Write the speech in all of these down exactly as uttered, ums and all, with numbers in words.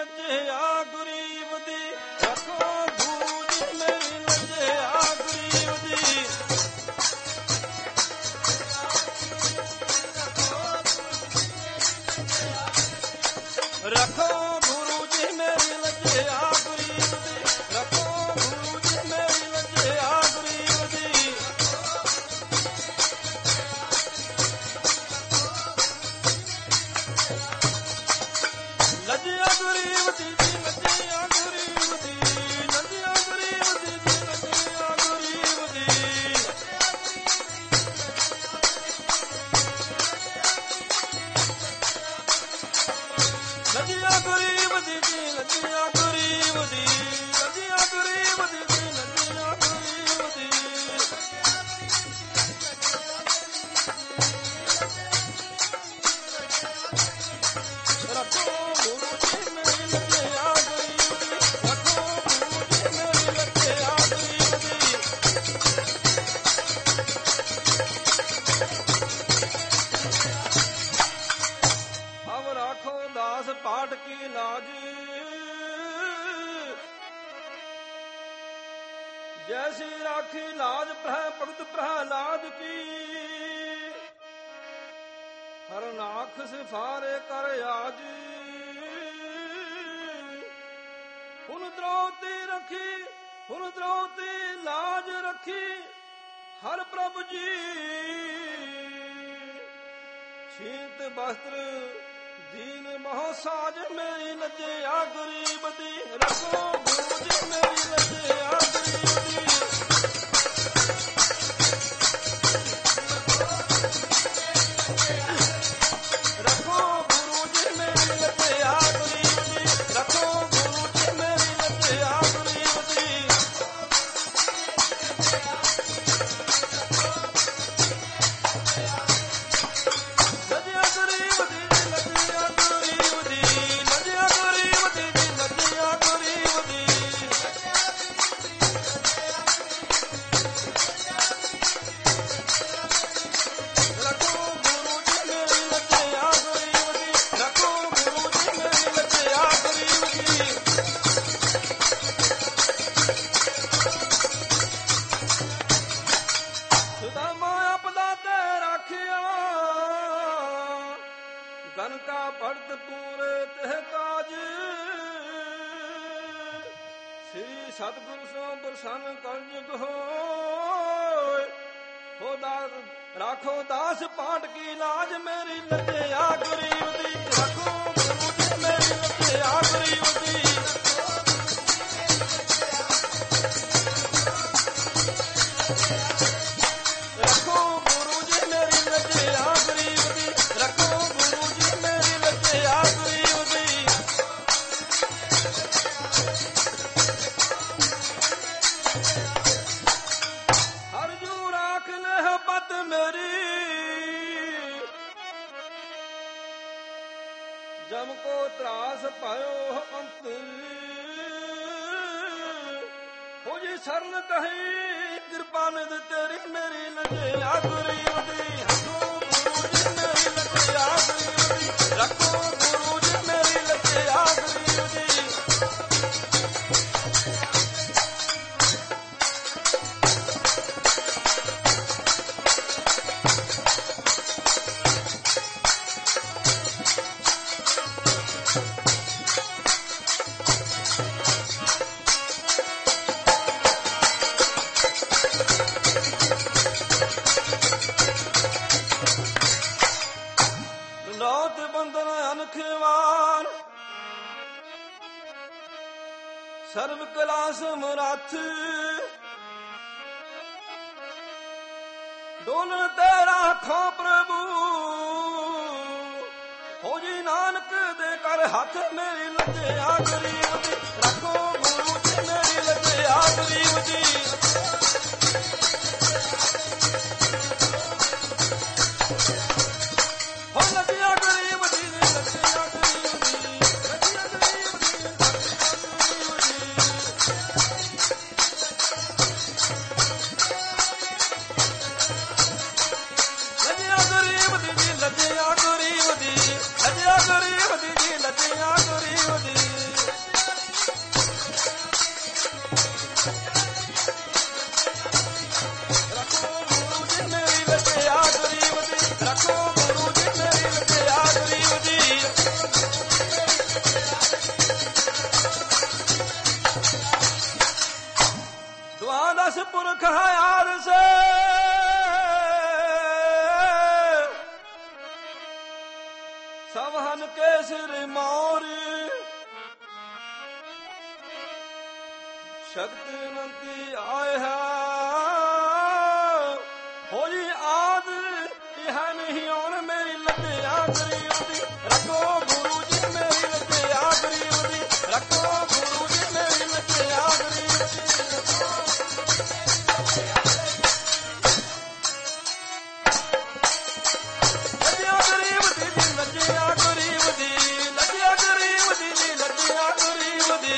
ਲੱਜਿਆ ਗਰੀਬ ਦੀ, ਰੱਖੋ ਗੁਰੂ ਜੀ ਮੇਰੀ ਲੱਜਿਆ ਗਰੀਬ ਦੀ। ਰੱਖੋ ਗੁਰੂ ਜੀ ਮੇਰੀ ਲੱਜਿਆ ਗਰੀਬ ਦੀ, ਰੱਖੋ ਗੁਰੂ ਜੀ ਮੇਰੀ ਲੱਜਿਆ ਗਰੀਬ ਦੀ। ਲੱਜਿਆ ਗਰੀਬ ਦੀ ਜੀ, ਲੱਜਿਆ ਗਰੀਬ ਦੀ, ਲੱਜਿਆ ਗਰੀਬ ਦੀ ਜੀ, ਲੱਜਿਆ ਗਰੀਬ ਦੀ। ਲੱਜਿਆ ਗਰੀਬ ਦੀ ਜੀ, ਲੱਜਿਆ ਗਰੀਬ ਦੀ, ਲੱਜਿਆ ਗਰੀਬ ਦੀ ਜੀ, ਲੱਜਿਆ ਗਰੀਬ ਦੀ। ਰੱਖੋ ਗੁਰੂ ਜੀ ਮੇਰੀ ਲੱਜਿਆ ਗਰੀਬ ਦੀ, ਰੱਖੋ ਗੁਰੂ ਜੀ ਮੇਰੀ ਲੱਜਿਆ ਗਰੀਬ ਦੀ। ਅਬ ਰਾਖੋ ਦਾਸ ਪਾਠ ਕੀ ਲਾਜ, ਜੈਸੀ ਰਾਖੀ ਲਾਜ ਪ੍ਰਹ ਭਗਤ ਪ੍ਰਹਲਾਦ ਕੀ। ਹਰਨਾਖ ਸਿਫਾਰੇ ਕਰ ਆਜ, ਹੁਣ ਦਰੋਤੀ ਰੱਖੀ, ਹੁਣ ਦਰੋਤੀ ਲਾਜ ਰੱਖੀ ਹਰ ਪ੍ਰਭ ਜੀ। ਸ਼ੀਤ ਬਸਤਰ ਦੀਨ ਬਹੁ ਸਾਜ ਮੇਰੀ ਲੱਜਿਆ ਗਰੀਬ ਦੀ, ਰੱਖੋ ਗੁਰੂ ਜੀ ਮੇਰੀ ਲੱਜਿਆ ਗਰੀਬ ਦੀ। ਰੱਖੋ ਗੁਰੂ ਜੀ ਮੇਰੀ ਲੱਜਿਆ ਗਰੀਬ ਦੀ, ਰੱਖੋ ਗੁਰੂ ਜੀ ਮੇਰੀ ਲੱਜਿਆ ਗਰੀਬ ਦੀ। ਲੱਜਿਆ ਗਰੀਬ ਦੀ ਜੀ, ਲੱਜਿਆ ਗਰੀਬ ਦੀ, ਲੱਜਿਆ ਗਰੀਬ ਦੀ ਜੀ, ਲੱਜਿਆ ਗਰੀਬ ਦੀ। ਰੱਖੋ ਗੁਰੂ ਜੀ ਮੇਰੀ ਲੱਜਿਆ ਗਰੀਬ ਦੀ, ਰੱਖੋ ਗੁਰੂ ਜੀ ਮੇਰੀ ਲੱਜਿਆ ਗਰੀਬ ਦੀ। ਸੁਦਾਮਾ ਆਪਦਾ ਤੇ ਰਾਖਿਆ, ਗਨ ਕਾ ਭਗਤ ਪੂਰੇ ਤੇ ਕਾਜ। ਸ੍ਰੀ ਸਤਿਗੁਰ ਸੋ ਪ੍ਰਸੰਨ ਕਲਯੁਗ ਹੋਏ। ਹੋ ਦਾਸ ਰਾਖੋ ਦਾਸ ਪਾਠ ਕੀ ਲਾਜ ਮੇਰੀ ਲੱਜਿਆ ਗਰੀਬ ਦੀ, ਰੱਖੋ ਗੁਰੂ ਜੀ ਮੇਰੀ ਲੱਜਿਆ ਗਰੀਬ ਦੀ। ਰੱਖੋ ਗੁਰੂ ਜੀ ਮੇਰੀ ਲੱਜਿਆ ਗਰੀਬ ਦੀ, ਰੱਖੋ ਗੁਰੂ ਜੀ ਮੇਰੀ ਲੱਜਿਆ ਗਰੀਬ ਦੀ। ਹਰ ਜੂ ਰਾਖ ਲੈ ਪਤ ਮੇਰੀ, ਜਮ ਕੋ ਤਰਾਸ ਪਾਇਓ ਅੰਤ। ਹੋ ਜੀ ਸਰਨ ਕਹੀ ਕਿਰਪਾ ਨਿਧ ਤੇਰੀ ਮੇਰੀ ਲੱਜਿਆ ਗਰੀਬ ਦੀ। ਰੱਖੋ ਗੁਰੂ ਜੀ ਮੇਰੀ ਲੱਜਿਆ ਗਰੀਬ ਦੀ, ਰੱਖੋ ਗੁਰੂ ਜੀ ਮੇਰੀ ਲੱਜਿਆ ਗਰੀਬ ਦੀ। ਲੋਤ ਬੰਦਨ ਅਨਖਵਾਨ, ਸਰਬ ਕਲਾ ਸਮਰੱਥ। ਡੋਲਣ ਤੇ ਰਾਖੋ ਪ੍ਰਭੂ, ਹੋ ਜੀ ਨਾਨਕ ਦੇ ਕਰ ਹੱਥ ਮੇਰੀ ਲੱਜਿਆ ਗਰੀਬ ਦੀ। ਰੱਖੋ ਗੁਰੂ ਜੀ ਮੇਰੀ ਲੱਜਿਆ ਗਰੀਬ ਦੀ। ਹੋ ਲੱਜਿਆ ਗਰੀਬ ਦੀ, ਲੱਜਿਆ ਗਰੀਬ ਦੀ, ਲੱਜਿਆ ਗਰੀਬ ਦੀ, ਲੱਜਿਆ ਗਰੀਬ ਦੀ। ਲੱਜਿਆ ਗਰੀਬ ਦੀ ਜੀ, ਲੱਜਿਆ ਗਰੀਬ ਦੀ, ਲੱਜਿਆ ਗਰੀਬ ਦੀ ਜੀ, ਲੱਜਿਆ ਗਰੀਬ ਦੀ। ਸ਼ਕਤ ਅਨੰਤੀ ਆਏ ਹੈ ਹੋਈ ਆਦ ਇਹ ਨਹੀਂ ਹੁਣ ਮੇਰੀ ਲੱਜਿਆ ਗਰੀਬ ਦੀ ਰੱਖੋ ਗੁਰੂ ਜੀ ਮੇਰੀ ਲੱਜਿਆ ਗਰੀਬ ਦੀ ਰੱਖੋ ਗੁਰੂ ਜੀ ਮੇਰੀ ਲੱਜਿਆ ਗਰੀਬ ਦੀ ਲੱਜਿਆ ਗਰੀਬ ਦੀ ਜੀ ਲੱਜਿਆ ਗਰੀਬ ਦੀ ਲੱਜਿਆ ਗਰੀਬ ਦੀ ਜੀ ਲੱਜਿਆ ਗਰੀਬ ਦੀ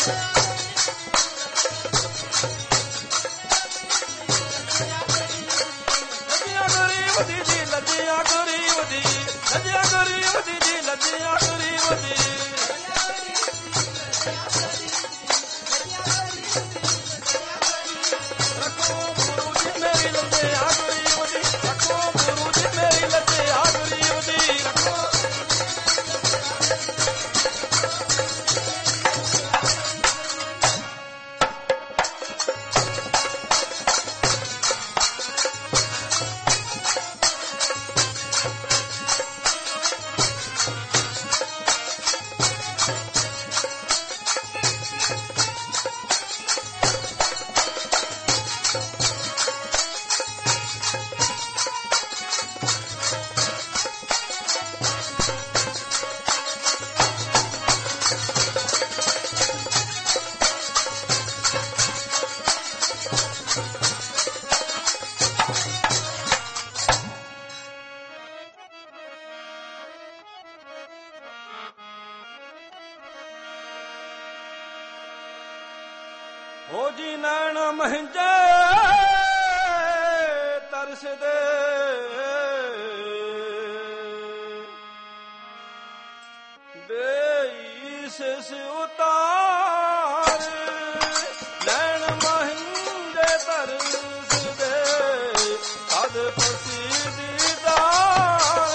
ਲੱਜਿਆ ਗਰੀਬ ਦੀ ਲੱਜਿਆ ਗਰੀਬ ਦੀ ਜੀ ਲੱਜਿਆ ਗਰੀਬ ਦੀ ਰੱਖੋ ਗੁਰੂ ਜੀ ਮੇਰੀ ਲੱਜਿਆ ਗਰੀਬ ਦੀ ਰੱਖੋ ਗੁਰੂ ਜੀ ਮੇਰੀ ਲੱਜਿਆ ਗਰੀਬ ਦੀ ਰੱਖੋ ਹੋ ਜੀ ਨੈਣ ਮਹਿੰਜੇ ਤਰਸਦੇ ਦੇਈ ਸਿਸ ਉਤਾਰ ਨੈਣ ਮਹਿੰਜੇ ਤਰਸਦੇ ਕਦ ਪਸੀ ਦੀਦਾਰ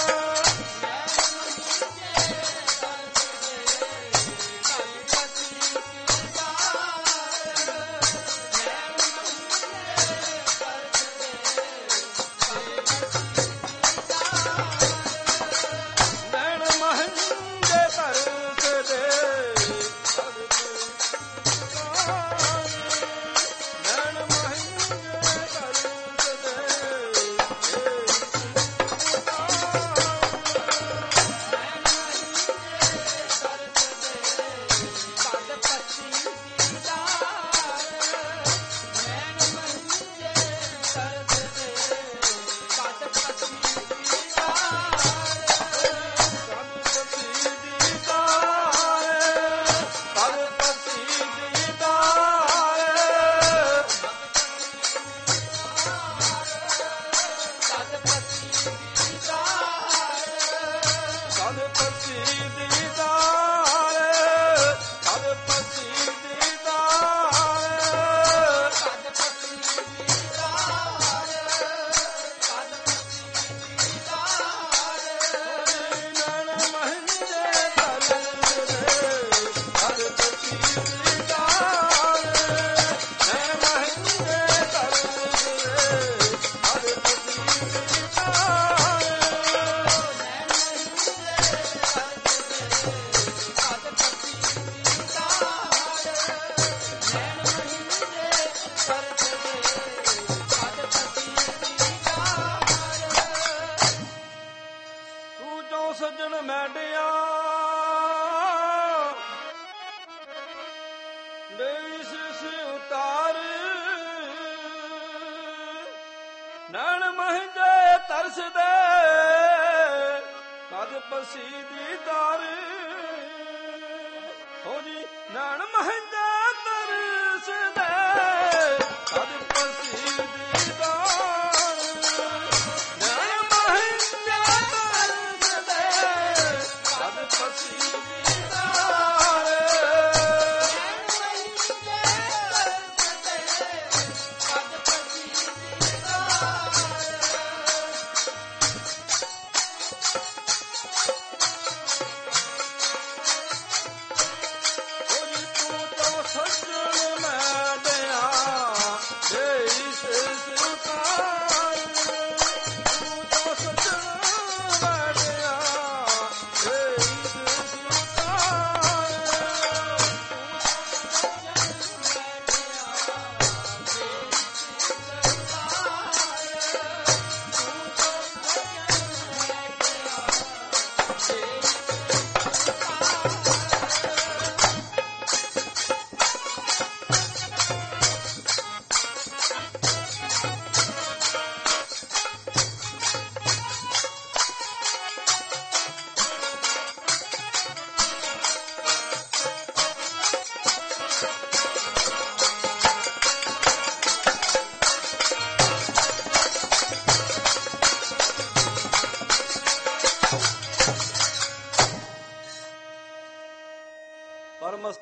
ਸੱਜਣ ਮੈਂਡਿਆ ਦੇਈ ਸਿਸ ਉਤਾਰ ਨੈਣ ਮਹਿੰਜੇ ਤਰਸਦੇ ਕਦ ਪਸੀ ਦੀਦਾਰ ਹੋ ਜੀ ਨੈਣ ਮਹਿੰਜੇ ਤਰਸਦੇ ਕਦ ਪਸੀ ਦੀਦਾਰ ਨੈਣ ਮਹਿੰਜੇ ਪਸੀ ਦੀਦਾਰ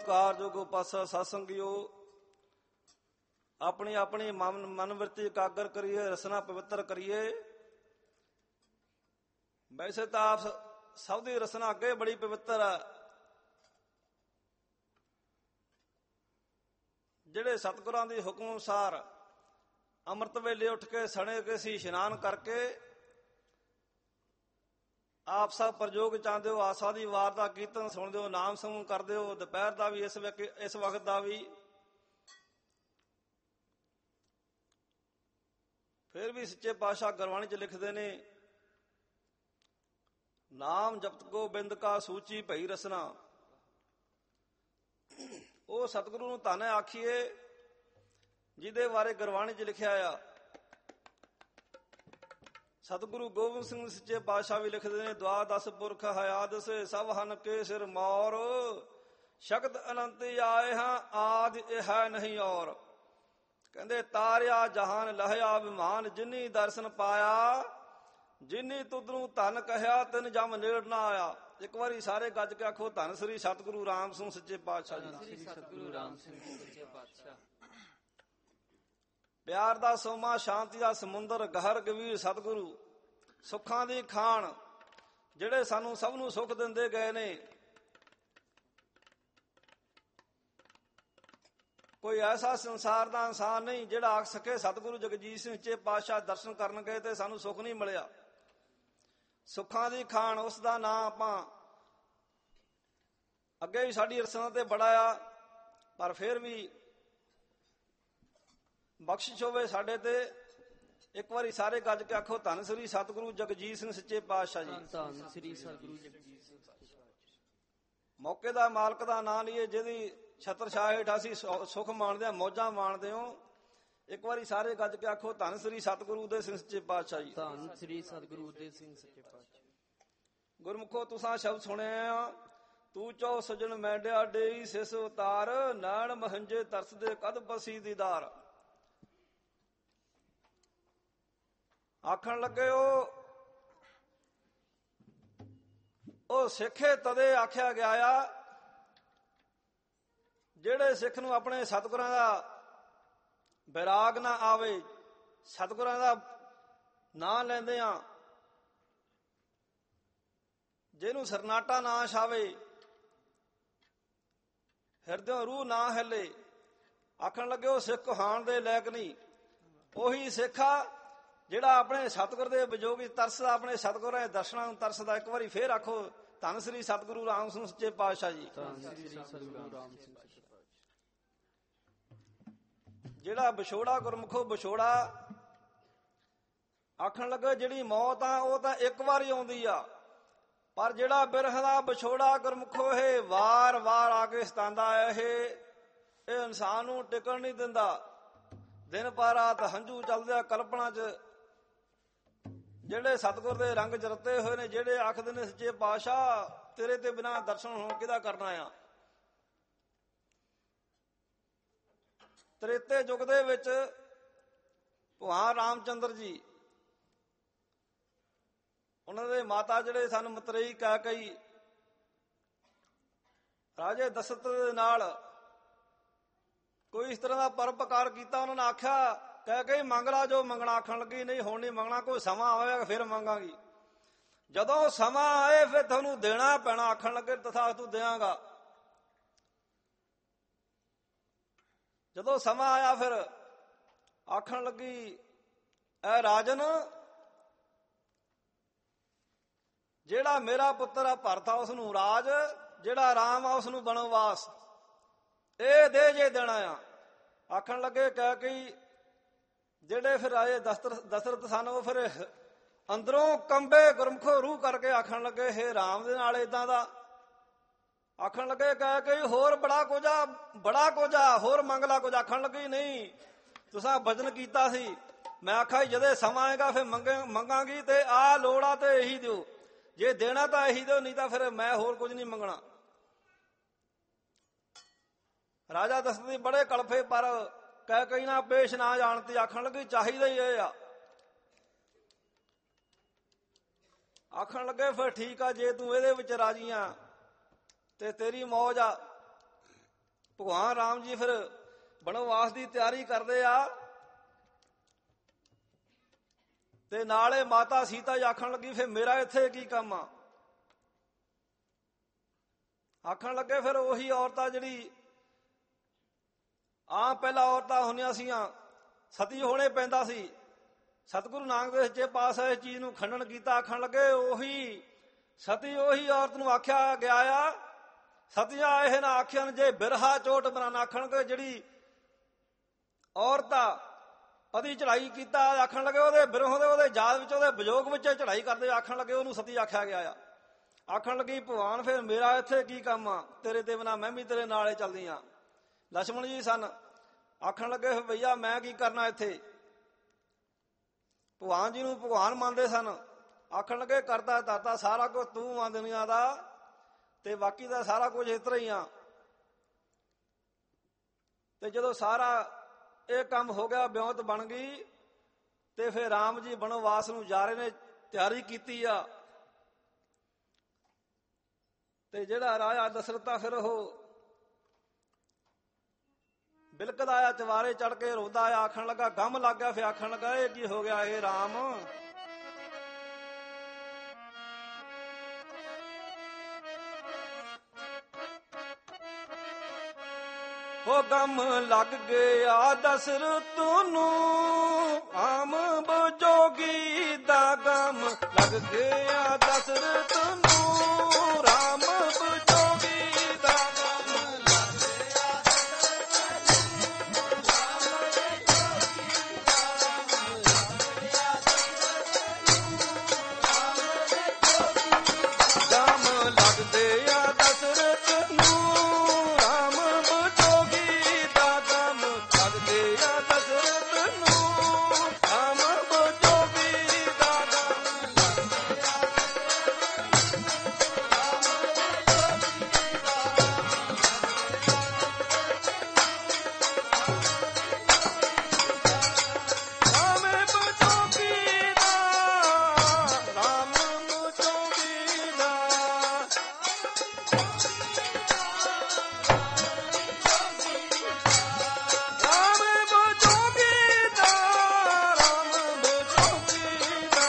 ਸਤਿਕਾਰਯੋਗ ਪਾਸਾ ਸਤਸੰਗਿਓ, ਆਪਣੀ ਆਪਣੀ ਮਨ ਮਨਵਿਰਤੀ ਇਕਾਗਰ ਕਰੀਏ, ਰਸਨਾ ਪਵਿੱਤਰ ਕਰੀਏ। ਵੈਸੇ ਤਾਂ ਆਪ ਸਭ ਦੀ ਰਸਨਾ ਅੱਗੇ ਬੜੀ ਪਵਿੱਤਰ ਹੈ। ਜਿਹੜੇ ਸਤਿਗੁਰਾਂ ਦੀ ਹੁਕਮ ਅਨੁਸਾਰ ਅੰਮ੍ਰਿਤ ਵੇਲੇ ਉੱਠ ਕੇ ਸਣੇ ਕੇ ਸੀ ਇਸ਼ਨਾਨ ਕਰਕੇ ਆਪ ਸਭ ਪ੍ਰਯੋਗ ਚਾਹੁੰਦੇ ਹੋ। ਆਸਾ ਦੀ ਵਾਰ ਦਾ ਕੀਰਤਨ ਸੁਣਦੇ ਹੋ, ਨਾਮ ਸਮੂਹ ਕਰਦੇ ਹੋ, ਦੁਪਹਿਰ ਦਾ ਵੀ ਇਸ ਵੇਲੇ ਇਸ ਵਕਤ ਦਾ ਵੀ। ਫਿਰ ਵੀ ਸੱਚੇ ਪਾਤਸ਼ਾਹ ਗੁਰਬਾਣੀ 'ਚ ਲਿਖਦੇ ਨੇ, ਨਾਮ ਜਪਤ ਗੋਬਿੰਦ ਕਾ ਸੂਚੀ ਭਈ ਰਸਨਾ। ਉਹ ਸਤਿਗੁਰੂ ਨੂੰ ਧੰਨ ਆਖੀਏ ਜਿਹਦੇ ਬਾਰੇ ਗੁਰਬਾਣੀ 'ਚ ਲਿਖਿਆ ਆ। ਸਤਿਗੁਰੂ ਗੋਬਿੰਦ ਸਿੰਘ ਸੱਚੇ ਪਾਤਸ਼ਾਹ ਵੀ ਲਿਖਦੇ ਨੇ, ਦਵਾਦਸ ਪੁਰਖ ਹਯਾਦਸ ਸਭ ਹਨ ਕੇ ਸਿਰ ਮੌਰ, ਸ਼ਕਤ ਅਨੰਤ ਆਏ ਹਾਂ ਆਦਿ ਇਹ ਨਹੀਂ ਔਰ। ਕਹਿੰਦੇ ਤਾਰਿਆ ਜਹਾਨ ਲਹਿਆ ਵਿਮਾਨ, ਜਿਨੀ ਦਰਸ਼ਨ ਪਾਇਆ ਜਿਨੀ ਤੁਧ ਨੂੰ ਧਨ ਕਹਿਆ ਤਿਨ ਜਮ ਨੇੜ ਨਾ ਆਇਆ। ਇੱਕ ਵਾਰੀ ਸਾਰੇ ਗੱਜ ਕੇ ਆਖੋ, ਧੰਨ ਸ੍ਰੀ ਸਤਿਗੁਰੂ ਰਾਮ ਸਿੰਘ ਸੱਚੇ ਪਾਤਸ਼ਾਹ ਜੀ। ਸਤਿਗੁਰੂ ਰਾਮ ਸਿੰਘ ਸੱਚੇ ਪਾਤਸ਼ਾਹ। ਪਿਆਰ ਦਾ ਸੋਮਾ, ਸ਼ਾਂਤੀ ਦਾ ਸਮੁੰਦਰ, ਗਹਿਰ ਗਵੀਰ ਸਤਿਗੁਰੂ, ਸੁੱਖਾਂ ਦੀ ਖਾਣ, ਜਿਹੜੇ ਸਾਨੂੰ ਸਭ ਨੂੰ ਸੁੱਖ ਦਿੰਦੇ ਗਏ ਨੇ। ਕੋਈ ਐਸਾ ਸੰਸਾਰ ਦਾ ਇਨਸਾਨ ਨਹੀਂ ਜਿਹੜਾ ਆਖ ਸਕੇ ਸਤਿਗੁਰੂ ਜਗਜੀਤ ਸਿੰਘ ਸੱਚੇ ਪਾਤਸ਼ਾਹ ਦਰਸ਼ਨ ਕਰਨ ਗਏ ਤੇ ਸਾਨੂੰ ਸੁੱਖ ਨਹੀਂ ਮਿਲਿਆ। ਸੁੱਖਾਂ ਦੀ ਖਾਣ, ਉਸ ਦਾ ਨਾਂ ਆਪਾਂ ਅੱਗੇ ਵੀ ਸਾਡੀ ਰਸਨਾ ਤੇ ਬੜਾ ਆ, ਪਰ ਫਿਰ ਵੀ ਬਖਸ਼ਿਸ਼ ਹੋਵੇ ਸਾਡੇ ਤੇ। ਇੱਕ ਵਾਰੀ ਸਾਰੇ ਗੱਜ ਕੇ ਆਖੋ, ਧੰਨ ਸ੍ਰੀ ਸਤਿਗੁਰੂ ਜਗਜੀਤ ਸਿੰਘ ਸੱਚੇ ਪਾਤਸ਼ਾਹ ਜੀ। ਧੰਨ ਸ੍ਰੀ ਸਤਿਗੁਰੂ ਜਗਜੀਤ ਸਿੰਘ ਸੱਚੇ ਪਾਤਸ਼ਾਹ। ਮੌਕੇ ਦਾ ਮਾਲਕ ਦਾ ਨਾਂ ਲਈਏ, ਜਿਹਦੀ ਛਤਰ ਛਾਂ ਹੇਠ ਅਸੀਂ ਸੁੱਖ ਮਾਣਦੇ ਹਾਂ, ਮੌਜਾਂ ਮਾਣਦੇ ਹੋ। ਇੱਕ ਵਾਰੀ ਸਾਰੇ ਗੱਜ ਕੇ ਆਖੋ, ਧੰਨ ਸ੍ਰੀ ਸਤਿਗੁਰੂ ਉਦੇ ਸਿੰਘ ਸੱਚੇ ਪਾਤਸ਼ਾਹ ਜੀ। ਧੰਨ ਸ੍ਰੀ ਸਤਿਗੁਰੂ ਉਦੇ ਸਿੰਘ ਸੱਚੇ ਪਾਤਸ਼ਾਹ। ਗੁਰਮੁਖੋ ਤੁਸਾਂ ਸ਼ਬਦ ਸੁਣਿਆ, ਤੂੰ ਚੋ ਸਜਣ ਮੈਂਡਿਆ ਡੇਈ ਸਿਸ ਉਤਾਰ, ਨੈਣ ਮਹੰਜੇ ਤਰਸਦੇ ਕਦ ਬਸੀ ਦੀਦਾਰ। ਆਖਣ ਲੱਗੇ ਉਹ ਉਹ ਸਿੱਖੇ ਤਦੇ ਆਖਿਆ ਗਿਆ ਆ ਜਿਹੜੇ ਸਿੱਖ ਨੂੰ ਆਪਣੇ ਸਤਿਗੁਰਾਂ ਦਾ ਵਿਰਾਗ ਨਾ ਆਵੇ, ਸਤਿਗੁਰਾਂ ਦਾ ਨਾਂ ਲੈਂਦੇ ਆ, ਜਿਹਨੂੰ ਸਰਨਾਟਾ ਨਾ ਛਾਵੇ, ਹਿਰਦਿਓਂ ਰੂਹ ਨਾ ਹਿੱਲੇ। ਆਖਣ ਲੱਗੇ ਉਹ ਸਿੱਖ ਹਾਣ ਦੇ ਲਾਇਕ ਨਹੀਂ। ਉਹੀ ਸਿੱਖ ਆ ਜਿਹੜਾ ਆਪਣੇ ਸਤਿਗੁਰ ਦੇ ਵਿਜੋਗ ਵਿੱਚ ਤਰਸਦਾ, ਆਪਣੇ ਸਤਿਗੁਰਾਂ ਦੇ ਦਰਸ਼ਨਾਂ ਨੂੰ ਤਰਸਦਾ। ਇੱਕ ਵਾਰੀ ਫੇਰ ਆਖੋ, ਧੰਨ ਸ੍ਰੀ ਸਤਿਗੁਰੂ ਰਾਮ ਸਿੰਘ ਸੱਚੇ ਪਾਤਸ਼ਾਹ ਜੀ। ਜਿਹੜਾ ਵਿਛੋੜਾ ਗੁਰਮੁਖੋ ਵਿਛੋੜਾ, ਆਖਣ ਲੱਗੇ ਜਿਹੜੀ ਮੌਤ ਆ ਉਹ ਤਾਂ ਇੱਕ ਵਾਰੀ ਆਉਂਦੀ ਆ, ਪਰ ਜਿਹੜਾ ਬਿਰਹ ਦਾ ਵਿਛੋੜਾ ਗੁਰਮੁਖੋ ਇਹ ਵਾਰ ਵਾਰ ਆ ਕੇ ਸਤਾਉਂਦਾ ਹੈ। ਇਹ ਇਹ ਇਨਸਾਨ ਨੂੰ ਟਿਕਣ ਨਹੀਂ ਦਿੰਦਾ। ਦਿਨ ਪਰ ਰਾਤ ਹੰਝੂ ਚੱਲਦੇ ਆ ਕਲਪਨਾ 'ਚ। ਜਿਹੜੇ ਸਤਿਗੁਰ ਦੇ ਰੰਗ ਜਰਤੇ ਹੋਏ ਨੇ, ਜਿਹੜੇ ਆਖਦੇ ਨੇ ਸੱਚੇ ਪਾਤਸ਼ਾਹ ਤੇਰੇ ਤੇ ਬਿਨਾਂ ਦਰਸ਼ਨ ਹੁਣ ਕਿਹਦਾ ਕਰਨਾ ਆ। ਤ੍ਰੇਤੇ ਯੁੱਗ ਦੇ ਵਿੱਚ ਭਗਵਾਨ ਰਾਮਚੰਦਰ ਜੀ, ਉਹਨਾਂ ਦੇ ਮਾਤਾ ਜਿਹੜੇ ਸਨ ਮਤਰੇਈ ਕੈਕਈ, ਰਾਜੇ ਦਸ਼ਰਥ ਦੇ ਨਾਲ ਕੋਈ ਇਸ ਤਰ੍ਹਾਂ ਦਾ ਪਰਉਪਕਾਰ ਕੀਤਾ। ਉਹਨਾਂ ਨੇ ਆਖਿਆ ਕੈਕਈ ਮੰਗ ਲਾ ਜੋ ਮੰਗਣਾ। ਆਖਣ ਲੱਗੀ ਨਹੀਂ ਹੁਣ ਨਹੀਂ ਮੰਗਣਾ, ਕੋਈ ਸਮਾਂ ਆਵੇਗਾ ਫਿਰ ਮੰਗਾਂਗੀ। ਜਦੋਂ ਸਮਾਂ ਆਏ ਫਿਰ ਤੁਹਾਨੂੰ ਦੇਣਾ ਪੈਣਾ। ਆਖਣ ਲੱਗੇ ਤਥਾਸਤੂ ਦਿਆਂਗਾ। ਜਦੋਂ ਸਮਾਂ ਆਇਆ ਫਿਰ ਆਖਣ ਲੱਗੀ ਐ ਰਾਜਨ, ਜਿਹੜਾ ਮੇਰਾ ਪੁੱਤਰ ਆ ਭਰਤ ਆ ਉਸ ਨੂੰ ਰਾਜ, ਜਿਹੜਾ ਰਾਮ ਆ ਉਸ ਨੂੰ ਬਣਵਾਸ, ਇਹ ਦੇ ਜੇ ਦੇਣਾ ਆ। ਆਖਣ ਲੱਗੇ ਕੈਕਈ ਜਿਹੜੇ ਫਿਰ ਰਾਜੇ ਦਸ਼ਰਥ ਸਨ ਉਹ ਫਿਰ ਅੰਦਰੋਂ ਕੰਬੇ ਗੁਰਮੁਖੋ ਰੂਹ ਕਰਕੇ ਆਖਣ ਲੱਗੇ ਹੇ ਰਾਮ ਦੇ ਨਾਲ ਏਦਾਂ ਦਾ। ਆਖਣ ਲੱਗੇ ਕੈਕਈ ਹੋਰ ਬੜਾ ਕੁਝ ਆ, ਬੜਾ ਕੁਝ ਆ, ਹੋਰ ਮੰਗ ਲਾ ਕੁਝ। ਆਖਣ ਲੱਗੀ ਨਹੀਂ, ਤੁਸਾਂ ਵਚਨ ਕੀਤਾ ਸੀ, ਮੈਂ ਆਖਿਆ ਜਦੇ ਸਮਾਂ ਆਏਗਾ ਫਿਰ ਮੰਗੇ ਮੰਗਾਂਗੀ, ਤੇ ਆਹ ਲੋੜ ਆ ਤੇ ਇਹੀ ਦਿਓ, ਜੇ ਦੇਣਾ ਤਾਂ ਇਹੀ ਦਿਓ, ਨਹੀਂ ਤਾਂ ਫਿਰ ਮੈਂ ਹੋਰ ਕੁਝ ਨਹੀਂ ਮੰਗਣਾ। ਰਾਜਾ ਦਸ਼ਰਥ ਬੜੇ ਕਲਫੇ, ਪਰ ਕੈਕਈ ਨਾ ਪੇਸ਼ ਨਾ ਜਾਣਤੀ। ਆਖਣ ਲੱਗੀ ਚਾਹੀਦਾ ਹੀ ਇਹ ਆ। ਆਖਣ ਲੱਗੇ ਫਿਰ ਠੀਕ ਆ, ਜੇ ਤੂੰ ਇਹਦੇ ਵਿੱਚ ਰਾਜੀ ਆ ਤੇ ਤੇਰੀ ਮੌਜ ਆ। ਭਗਵਾਨ ਰਾਮ ਜੀ ਫਿਰ ਬਣਵਾਸ ਦੀ ਤਿਆਰੀ ਕਰਦੇ ਆ ਤੇ ਨਾਲੇ ਮਾਤਾ ਸੀਤਾ ਜੀ ਆਖਣ ਲੱਗੀ ਫਿਰ ਮੇਰਾ ਇੱਥੇ ਕੀ ਕੰਮ ਆ। ਆਖਣ ਲੱਗੇ ਫਿਰ ਉਹੀ ਔਰਤਾਂ ਜਿਹੜੀ ਆਮ ਪਹਿਲਾਂ ਔਰਤਾਂ ਹੁੰਦੀਆਂ ਸੀਆਂ, ਸਤੀ ਹੋਣੇ ਪੈਂਦਾ ਸੀ। ਸਤਿਗੁਰੂ ਨਾਨਕ ਦੇਵ ਸੱਚੇ ਪਾਤਸ਼ਾਹ ਇਸ ਚੀਜ਼ ਨੂੰ ਖੰਡਨ ਕੀਤਾ। ਆਖਣ ਲੱਗੇ ਉਹੀ ਸਤੀ ਉਹੀ ਔਰਤ ਨੂੰ ਆਖਿਆ ਗਿਆ ਆ। ਸਤੀਆਂ ਇਹ ਨਾ ਆਖਿਆ ਜੇ ਬਿਰਹਾ ਚੋਟ ਬਰਾਨਾ। ਆਖਣ ਲੱਗੇ ਜਿਹੜੀ ਔਰਤ ਆ ਪਤੀ ਚੜਾਈ ਕੀਤਾ, ਆਖਣ ਲੱਗੇ ਉਹਦੇ ਬਿਰਹੋਂ ਦੇ ਉਹਦੇ ਯਾਦ ਵਿੱਚ ਉਹਦੇ ਵਿਜੋਗ ਵਿੱਚ ਚੜਾਈ ਕਰਦੇ, ਆਖਣ ਲੱਗੇ ਉਹਨੂੰ ਸਤੀ ਆਖਿਆ ਗਿਆ ਆ। ਆਖਣ ਲੱਗੀ ਭਗਵਾਨ ਫਿਰ ਮੇਰਾ ਇੱਥੇ ਕੀ ਕੰਮ ਆ, ਤੇਰੇ ਤੇ ਬਿਨਾਂ ਮੈਂ ਵੀ ਤੇਰੇ ਨਾਲ ਹੀ ਚੱਲਦੀ ਆ। ਲਛਮਣ ਜੀ ਸਨ, ਆਖਣ ਲੱਗੇ ਭਈਆ ਮੈਂ ਕੀ ਕਰਨਾ ਇੱਥੇ। ਭਗਵਾਨ ਜੀ ਨੂੰ ਭਗਵਾਨ ਮੰਨਦੇ ਸਨ। ਆਖਣ ਲੱਗੇ ਕਰਤਾ ਧਰਤਾ ਸਾਰਾ ਕੁਝ ਤੂੰ ਆ ਦੁਨੀਆ ਦਾ, ਤੇ ਬਾਕੀ ਦਾ ਸਾਰਾ ਕੁਝ ਇਸ ਤਰ੍ਹਾਂ ਹੀ ਆ। ਤੇ ਜਦੋਂ ਸਾਰਾ ਇਹ ਕੰਮ ਹੋ ਗਿਆ, ਵਿਉਂਤ ਬਣ ਗਈ, ਤੇ ਫਿਰ ਰਾਮ ਜੀ ਬਣਵਾਸ ਨੂੰ ਜਾ ਰਹੇ ਨੇ, ਤਿਆਰੀ ਕੀਤੀ ਆ। ਤੇ ਜਿਹੜਾ ਰਾਜਾ ਦਸ਼ਰਥ ਫਿਰ ਉਹ ਬਿਲਕਦਾ ਆਇਆ, ਚਵਾਰੇ ਚੜ ਕੇ ਰੋਂਦਾ ਆਇਆ। ਆਖਣ ਲੱਗਾ ਗਮ ਲੱਗ ਗਿਆ। ਫਿਰ ਆਖਣ ਲੱਗਾ ਇਹ ਕੀ ਹੋ ਗਿਆ ਇਹ ਰਾਮ। ਉਹ ਗਮ ਲੱਗ ਗਿਆ ਦਸ਼ਰਥ ਨੂੰ, ਆਮ ਬਜੋਗੀ ਦਾ ਗਮ ਲੱਗ ਗਿਆ ਦਸ਼ਰਥ ਨੂੰ, ਰਾਮ ਬਜੋਗੀ ਦਾ ਗਮ ਲੱਗ ਗਿਆ ਗਮ ਲੱਗਦੇ ਆ ਦਸ਼ਰਥ ਨੂੰ, ਰਾਮ ਬਜੋਗੀ ਦਾ ਗਮ ਲੱਗਦੇ ਆ ਦਸ਼ਰਥ ਨੂੰ, ਰਾਮ ਬਜੋਗੀ ਦਾ ਗਮ ਲੱਗਦੇ ਆ ਰਾਮ ਬਜੋਗੀ ਦਾ, ਰਾਮ ਬਜੋਗੀ ਦਾ। ਰਾਮ ਬਜੋਗੀ ਦਾ, ਰਾਮ ਬਜੋਗੀ ਦਾ।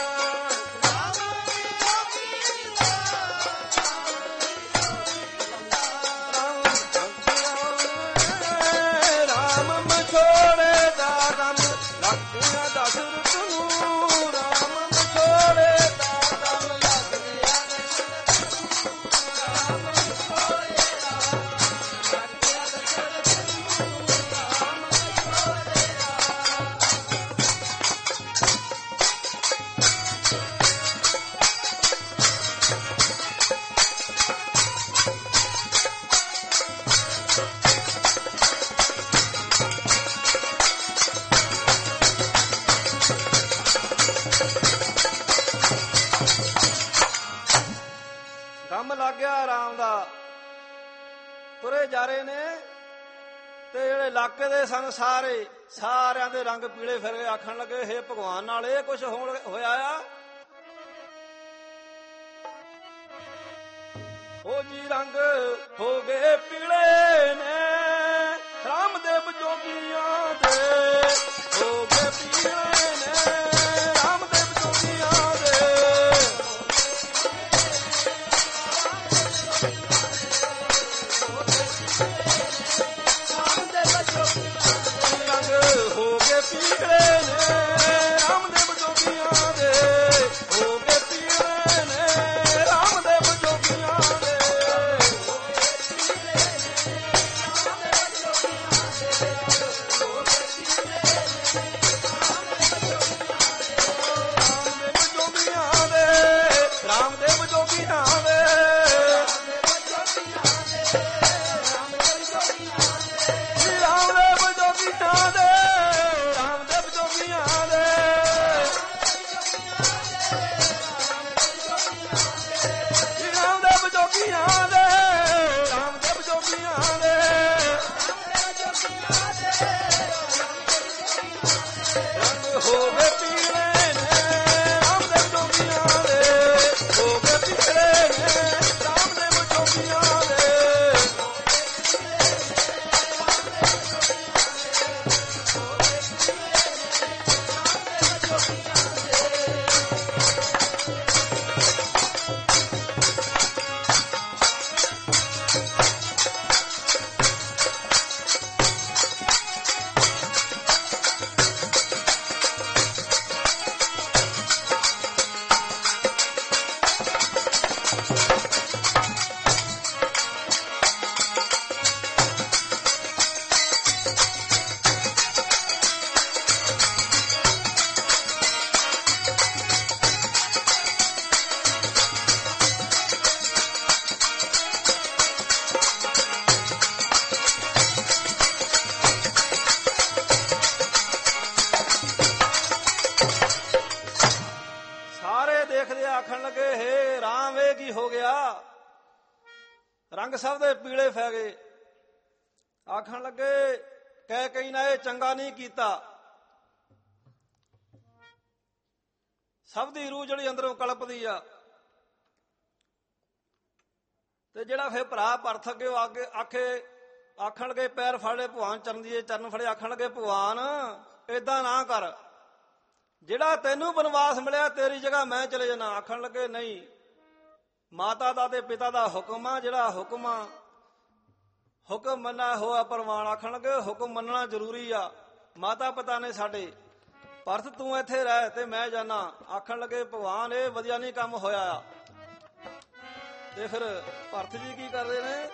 ਰਾਮ ਮਛੋੜੇ ਦਾ ਗਮ ਲੱਗ ਗਿਆ ਦਸ਼ਰਥ ਨੂੰ, ਰਾਮ ਮਛੋੜੇ ਦਾ ਗਮ ਲੱਗ ਗਿਆ ਦਸ਼ਰਥ ਨੂੰ, ਰਾਮ ਮਛੋੜੇ ਦਾ ਲੱਗ ਗਿਆ ਦਸ਼ਰਥ ਨੂੰ, ਰਾਮ ਮਛੋੜੇ ਦਾ। ਗਮ ਲੱਗ ਗਿਆ ਰਾਮ ਦਾ। ਤੁਰੇ ਜਾ ਰਹੇ ਨੇ ਤੇ ਜਿਹੜੇ ਇਲਾਕੇ ਦੇ ਸਨ ਸਾਰੇ ਸਾਰਿਆਂ ਦੇ ਰੰਗ ਪੀਲੇ ਫਿਰ ਗਏ। ਆਖਣ ਲੱਗੇ ਹੇ ਭਗਵਾਨ ਨਾਲ ਇਹ ਕੁਛ ਹੋਣ ਹੋਇਆ ਆ। ਉਹ ਜੀ ਰੰਗ ਹੋ ਗਏ ਪੀਲੇ ਨੇ, ਰਾਮਦੇਵ ਜੋਗੀਆਂ ਦੇ ਹੋ ਗਏ ਪੀਲੇ ਨੇ, ਰਾਮਦੇਵ ਜੋਗੀਆਂ ਦੇ। ਰੰਗ ਹੋ ਗਏ ਪੀਲੇ ਨੇ, ਰਾਮਦੇਵ ਜੋਗੀਆਂ ਦੇ ਹੋ ਗਏ ਪੀਲੇ ਨੇ, ਰਾਮਦੇਵ ਜੋਗੀਆਂ ਦੇ। ਰਾਮ ਵੇਖਦੇ ਆਖਣ ਲੱਗੇ, ਹੇ ਰਾਮ ਇਹ ਕੀ ਹੋ ਗਿਆ? ਰੰਗ ਸਭ ਦੇ ਪੀਲੇ ਪੈ ਗਏ। ਆਖਣ ਲੱਗੇ ਕਹਿ ਕਈ ਨਾ ਇਹ ਚੰਗਾ ਨਹੀਂ ਕੀਤਾ। ਸਭ ਦੀ ਰੂਹ ਜਿਹੜੀ ਅੰਦਰੋਂ ਕਲਪਦੀ ਆ। ਤੇ ਜਿਹੜਾ ਫਿਰ ਭਰਾ ਭਰਤ ਅੱਗੇ ਆਗੇ ਆਖੇ ਆਖਣ ਲੱਗੇ ਪੈਰ ਫੜੇ ਭਗਵਾਨ ਚਰਨ ਦੀ ਚਰਨ ਫੜੇ। ਆਖਣ ਲੱਗੇ ਭਗਵਾਨ ਏਦਾਂ ਨਾ ਕਰ, ਜਿਹੜਾ ਤੈਨੂੰ ਬਨਵਾਸ ਮਿਲਿਆ ਤੇਰੀ ਜਗ੍ਹਾ ਮੈਂ ਚਲੇ ਜਾਣਾ। ਆਖਣ ਲੱਗੇ ਨਹੀਂ, ਮਾਤਾ ਦਾ ਤੇ ਪਿਤਾ ਦਾ ਹੁਕਮ ਆ, ਜਿਹੜਾ ਹੁਕਮ ਆ ਹੁਕਮ ਮੰਨਣਾ ਹੋਆ ਪ੍ਰਮਾਣ। ਆਖਣ ਲੱਗੇ ਹੁਕਮ ਮੰਨਣਾ ਜ਼ਰੂਰੀ ਆ, ਮਾਤਾ ਪਿਤਾ ਨੇ ਸਾਡੇ। ਭਰਤ ਤੂੰ ਇੱਥੇ ਰਹਿ ਤੇ ਮੈਂ ਜਾਣਾ। ਆਖਣ ਲੱਗੇ ਭਗਵਾਨ ਇਹ ਵਧੀਆ ਨਹੀਂ ਕੰਮ ਹੋਇਆ ਆ। ਤੇ ਫਿਰ ਭਰਤ ਜੀ ਕੀ ਕਰਦੇ ਨੇ,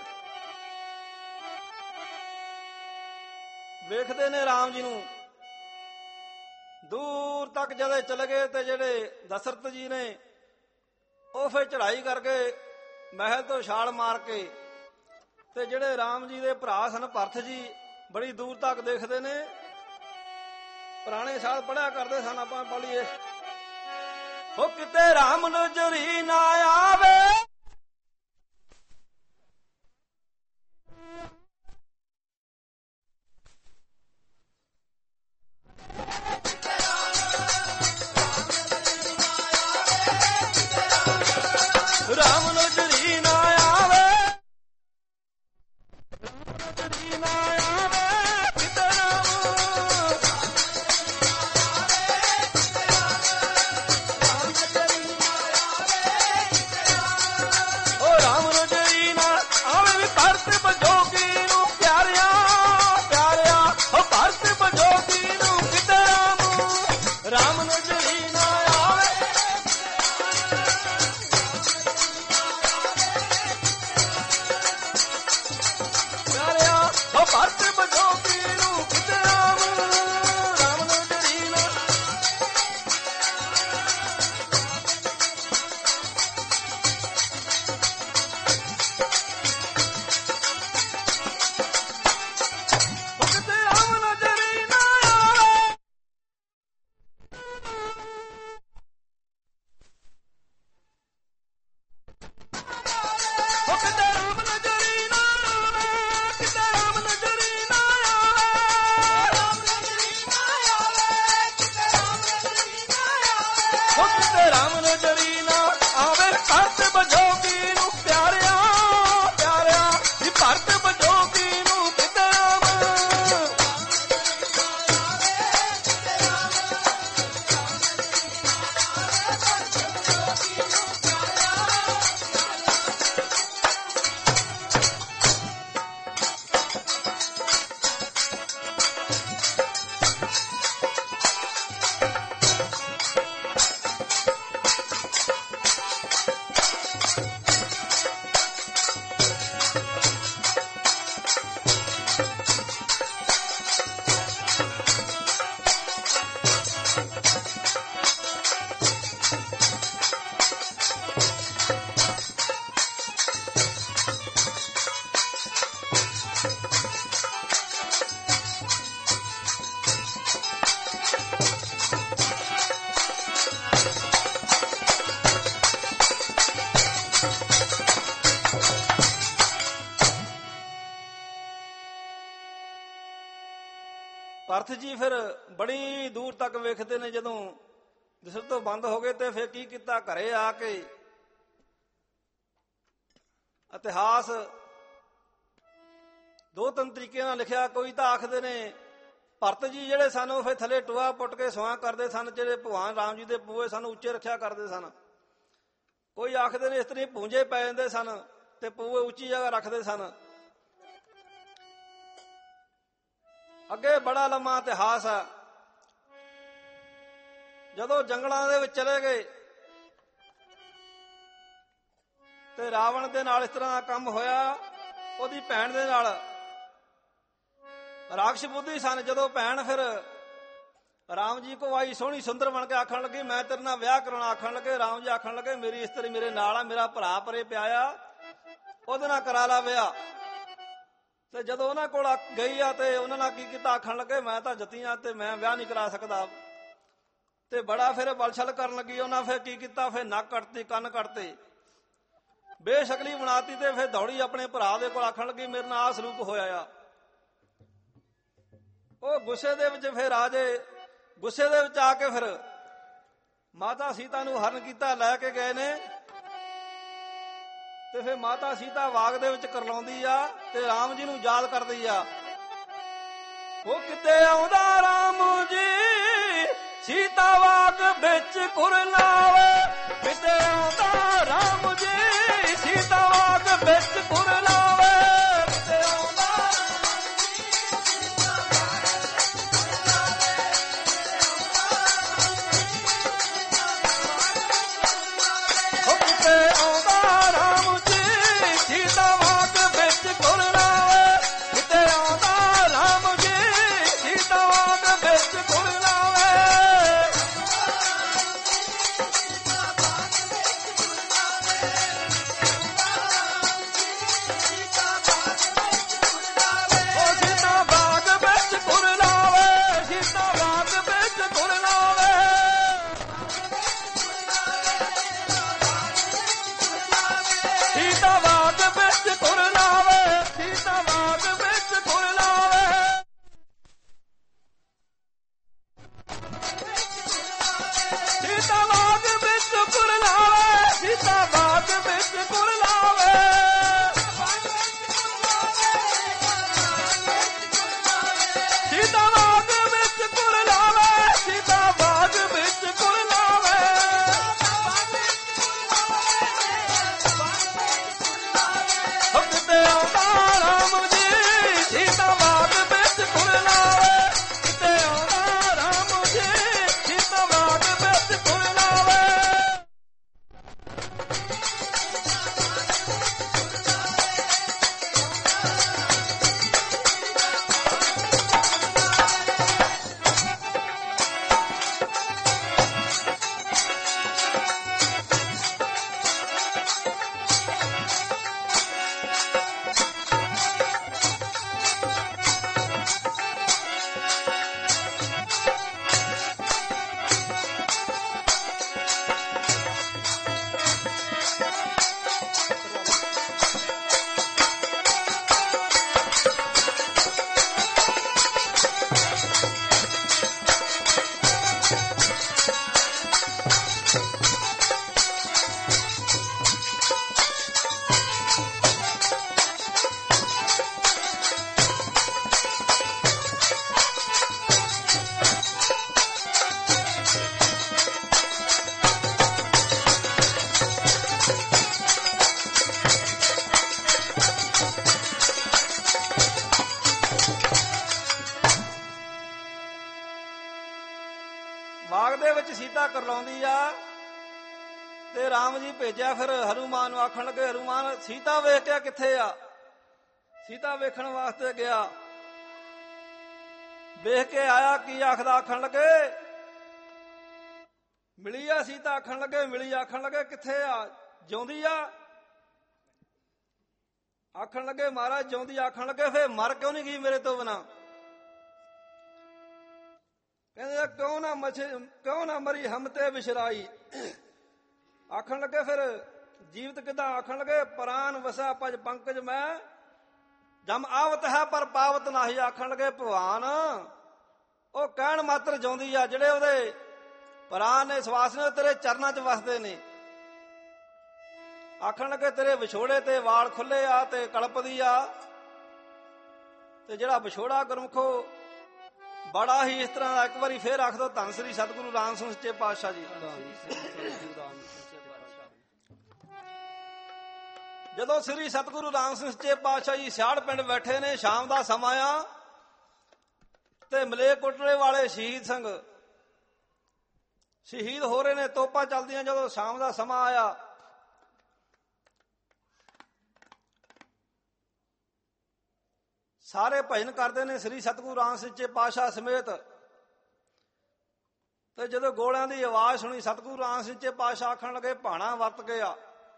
ਵੇਖਦੇ ਨੇ ਰਾਮ ਜੀ ਨੂੰ। ਦੂਰ ਤੱਕ ਜਦੋਂ ਚਲੇ ਗਏ ਤੇ ਜਿਹੜੇ ਦਸ਼ਰਥ ਜੀ ਨੇ ਉਹ ਫਿਰ ਚੜ੍ਹਾਈ ਕਰਕੇ ਮਹਿਲ ਤੋਂ ਛਾਲ ਮਾਰ ਕੇ, ਤੇ ਜਿਹੜੇ ਰਾਮ ਜੀ ਦੇ ਭਰਾ ਸਨ ਭਰਤ ਜੀ ਬੜੀ ਦੂਰ ਤੱਕ ਦੇਖਦੇ ਨੇ। ਪੁਰਾਣੇ ਸਾਲ ਪੜਿਆ ਕਰਦੇ ਸਨ, ਆਪਾਂ ਪੜ੍ਹੀਏ, ਹੋ ਕਿਤੇ ਰਾਮ ਨਜ਼ਰੀ ਨਾ ਆਵੇ, ਰਾਮ ਨਜ਼ਰੀ ਨਾ ਆਵੇ, ਨਜ਼ਰੀ ਨਾ ਆਵੇ ਕਿਤੇ ਰਾਮ, ਓ ਰਾਮ ਨਜ਼ਰੀ ਨਾ ਆਵੇ ਵੀ ਭਰਤ ਬਜੋਗੀ ਨੂੰ ਪਿਆਰਿਆ ਪਿਆਰਿਆ, ਓ ਭਰਤ ਬਜੋਗੀ ਨੂੰ ਕਿਤੇ ਰਾਮ, ਰਾਮ ਨਜ਼ਰੀ ਨਾ ਆਵੇ। ਉਹ ਭਰਤ ਬਜੋਗੀ ਨੂੰ ਕਿਤੇ ਰਾਮ, ਰਾਮ ਨਜ਼ਰੀ ਨਾ। ਉਹ ਕਿਤੇ ਰਾਮ ਨਜ਼ਰੀ ਨਾ ਆਵੇ, ਉਹ ਕਿਤੇ ਰਾਮ ਨਜ਼ਰੀ ਨਾ ਆਵੇ, ਕਿਤੇ ਰਾਮ ਨਜ਼ਰੀ ਨਾ ਆਵੇ, ਰਾਮ ਨਜ਼ਰੀ ਨਾ ਆਵੇ, ਕਿਤੇ ਰਾਮ ਨਜ਼ਰੀ ਨਾ ਆਵੇ, ਉਹ ਕਿਤੇ ਰਾਮ ਨਜ਼ਰੀ ਨਾ ਆਵੇ। ਭਰਤ ਬਜੋਗੀ ਨੂੰ ਪਿਆਰਿਆ ਪਿਆਰਿਆ, ਵੀ ਭਰਤ ਬਜੋਗੀ ਨੂੰ ਕਿਤੇ ਰਾਮ, ਭਰਤ ਜੀ ਫਿਰ ਬੜੀ ਦੂਰ ਤੱਕ ਵੇਖਦੇ ਨੇ। ਜਦੋਂ ਦਿਸਰ ਤੋਂ ਬੰਦ ਹੋ ਗਏ ਤੇ ਫਿਰ ਕੀ ਕੀਤਾ, ਘਰੇ ਆ ਕੇ ਇਤਿਹਾਸ ਦੋ ਤਿੰਨ ਤਰੀਕੇ ਨਾਲ ਲਿਖਿਆ। ਕੋਈ ਤਾਂ ਆਖਦੇ ਨੇ ਭਰਤ ਜੀ ਜਿਹੜੇ ਸਨ ਉਹ ਫਿਰ ਥੱਲੇ ਟੋਆ ਪੁੱਟ ਕੇ ਸਵਾਂ ਕਰਦੇ ਸਨ, ਜਿਹੜੇ ਭਗਵਾਨ ਰਾਮ ਜੀ ਦੇ ਪੂਏ ਸਨ ਉੱਚੇ ਰੱਖਿਆ ਕਰਦੇ ਸਨ। ਕੋਈ ਆਖਦੇ ਨੇ ਇਸ ਤਰ੍ਹਾਂ ਪੂੰਝੇ ਪੈ ਜਾਂਦੇ ਸਨ ਤੇ ਪੂਏ ਉੱਚੀ ਜਗ੍ਹਾ ਰੱਖਦੇ ਸਨ। ਅੱਗੇ ਬੜਾ ਲੰਮਾ ਇਤਿਹਾਸ ਹੈ। ਜਦੋਂ ਜੰਗਲਾਂ ਦੇ ਵਿੱਚ ਚਲੇ ਗਏ ਤੇ ਰਾਵਣ ਦੇ ਨਾਲ ਇਸ ਤਰ੍ਹਾਂ ਦਾ ਕੰਮ ਹੋਇਆ। ਉਹਦੀ ਭੈਣ ਦੇ ਨਾਲ ਰਾਖਸ਼ ਬੁੱਧੀ ਸਨ। ਜਦੋਂ ਭੈਣ ਫਿਰ ਰਾਮ ਜੀ ਕੋ ਆਈ ਸੋਹਣੀ ਸੁੰਦਰ ਬਣ ਕੇ ਆਖਣ ਲੱਗੀ ਮੈਂ ਤੇਰੇ ਨਾਲ ਵਿਆਹ ਕਰਾਉਣਾ। ਆਖਣ ਲੱਗੇ ਰਾਮ ਜੀ ਆਖਣ ਲੱਗੇ ਮੇਰੀ ਇਸਤਰੀ ਮੇਰੇ ਨਾਲ ਆ, ਮੇਰਾ ਭਰਾ ਪਰੇ ਪਿਆ ਆ, ਉਹਦੇ ਨਾਲ ਕਰਾ ਲਾ ਵਿਆਹ। ਤੇ ਜਦੋਂ ਉਹਨਾਂ ਕੋਲ ਗਈ ਆ ਤੇ ਉਹਨਾਂ ਨਾਲ ਕੀ ਕੀਤਾ, ਆਖਣ ਲੱਗੇ ਮੈਂ ਤਾਂ ਜਤੀ ਆ ਤੇ ਮੈਂ ਵਿਆਹ ਨਹੀਂ ਕਰਾ ਸਕਦਾ। ਤੇ ਬੜਾ ਫਿਰ ਬਲਛਲ ਕਰਨ ਲੱਗੀ। ਉਹਨਾਂ ਫਿਰ ਕੀ ਕੀਤਾ, ਫਿਰ ਨੱਕ ਕੱਟਤੀ, ਕੰਨ ਕੱਟਤੇ, ਬੇਸ਼ਕਲੀ ਬਣਾਤੀ। ਤੇ ਫਿਰ ਦੌੜੀ ਆਪਣੇ ਭਰਾ ਦੇ ਕੋਲ, ਆਖਣ ਲੱਗੀ ਮੇਰੇ ਨਾਲ ਆਹ ਸਲੂਕ ਹੋਇਆ ਆ। ਉਹ ਗੁੱਸੇ ਦੇ ਵਿੱਚ ਫਿਰ ਰਾਜੇ ਗੁੱਸੇ ਦੇ ਵਿੱਚ ਆ ਕੇ ਫਿਰ ਮਾਤਾ ਸੀਤਾ ਨੂੰ ਹਰਨ ਕੀਤਾ, ਲੈ ਕੇ ਗਏ ਨੇ। ਤੇ ਫਿਰ ਮਾਤਾ ਸੀਤਾ ਬਾਗ ਦੇ ਵਿੱਚ ਕਰਲਾਉਂਦੀ ਆ ਤੇ ਰਾਮ ਜੀ ਨੂੰ ਯਾਦ ਕਰਦੀ ਆ। ਉਹ ਕਿਤੇ ਆਉਂਦਾ ਰਾਮ ਜੀ ਸੀਤਾ ਬਾਗ ਵਿੱਚ ਕੁਰਲਾਵੇ, ਕਿਤੇ ਆਉਂਦਾ ਰਾਮ ਜੀ ਸੀਤਾ ਬਾਗ ਵਿੱਚ ਕੁਰਲਾਵੇ, ਕਿਤੇ ਆਉਂਦਾ ਬਾਗ ਦੇ ਵਿੱਚ ਸੀਤਾ ਕਰਲਾਉਂਦੀ ਆ ਤੇ ਰਾਮ ਜੀ ਭੇਜਿਆ ਫਿਰ ਹਨੂਮਾਨ ਨੂੰ। ਆਖਣ ਲੱਗੇ ਹਨੂਮਾਨ ਸੀਤਾ ਵੇਖ ਕੇ ਕਿੱਥੇ ਆ? ਸੀਤਾ ਵੇਖਣ ਵਾਸਤੇ ਗਿਆ, ਵੇਖ ਕੇ ਆਇਆ, ਕੀ ਆਖਦਾ? ਆਖਣ ਲੱਗੇ ਮਿਲੀ ਆ ਸੀਤਾ। ਆਖਣ ਲੱਗੇ ਮਿਲੀ। ਆਖਣ ਲੱਗੇ ਕਿੱਥੇ ਆ? ਜਿਉਂਦੀ ਆ? ਆਖਣ ਲੱਗੇ ਮਹਾਰਾਜ ਜਿਉਂਦੀ। ਆਖਣ ਲੱਗੇ ਫੇਰ ਮਰ ਕਿਉਂ ਨਹੀਂ ਗਈ ਮੇਰੇ ਤੋਂ ਬਿਨਾਂ? ਕਹਿੰਦੇ ਕਿਉਂ ਨਾ ਮਛ ਕਿਉਂ ਨਾ ਮਰੀ ਹਮ ਤੇ ਵਿਸ਼ਰਾਈ। ਆਖਣ ਲੱਗੇ ਫਿਰ ਜੀਵਤ ਕਿੱਦਾਂ? ਆਖਣ ਲੱਗੇ ਪ੍ਰਾਨ ਵਸਾ ਪਜ ਪੰਕਜ ਮੈਂ ਜਮ ਆਵਤ ਹੈ ਪਰ ਪਾਵਤ ਨਾਹੀ। ਆਖਣ ਲੱਗੇ ਭਗਵਾਨ ਉਹ ਕਹਿਣ ਮਾਤਰ ਜਿਉਂਦੀ ਆ, ਜਿਹੜੇ ਉਹਦੇ ਪ੍ਰਾਨ ਨੇ ਸਵਾਸ ਨੇ ਤੇਰੇ ਚਰਨਾਂ 'ਚ ਵਸਦੇ ਨੇ। ਆਖਣ ਲੱਗੇ ਤੇਰੇ ਵਿਛੋੜੇ ਤੇ ਵਾਲ ਖੁੱਲੇ ਆ ਤੇ ਕਲਪਦੀ ਆ, ਤੇ ਜਿਹੜਾ ਵਿਛੋੜਾ ਗੁਰਮੁਖੋ ਬੜਾ ਹੀ ਇਸ ਤਰ੍ਹਾਂ ਦਾ। ਇੱਕ ਵਾਰੀ ਫੇਰ ਆਖ ਦੋ ਧੰਨ ਸ੍ਰੀ ਸਤਿਗੁਰੂ ਰਾਮ ਸਿੰਘ ਸੱਚੇ ਪਾਤਸ਼ਾਹ ਜੀ। ਜਦੋਂ ਸ੍ਰੀ ਸਤਿਗੁਰੂ ਰਾਮ ਸਿੰਘ ਸੱਚੇ ਪਾਤਸ਼ਾਹ ਜੀ ਸਿਆੜ ਪਿੰਡ ਬੈਠੇ ਨੇ, ਸ਼ਾਮ ਦਾ ਸਮਾਂ ਆ ਤੇ ਮਲੇਰਕੋਟਲੇ ਵਾਲੇ ਸ਼ਹੀਦ ਸਿੰਘ ਸ਼ਹੀਦ ਹੋ ਰਹੇ ਨੇ, ਤੋਪਾਂ ਚੱਲਦੀਆਂ। ਜਦੋਂ ਸ਼ਾਮ ਦਾ ਸਮਾਂ ਆਇਆ ਸਾਰੇ ਭਜਨ ਕਰਦੇ ਨੇ ਸ੍ਰੀ ਸਤਿਗੁਰੂ ਰਾਮ ਸਿੰਘ ਸੱਚੇ ਪਾਤਸ਼ਾਹ ਸਮੇਤ। ਤੇ ਜਦੋਂ ਗੋਲਿਆਂ ਦੀ ਆਵਾਜ਼ ਸੁਣੀ, ਸਤਿਗੁਰੂ ਰਾਮ ਸਿੰਘ ਸੱਚੇ ਪਾਤਸ਼ਾਹ ਆਖਣ ਲੱਗੇ ਭਾਣਾ ਵਰਤ ਗਿਆ।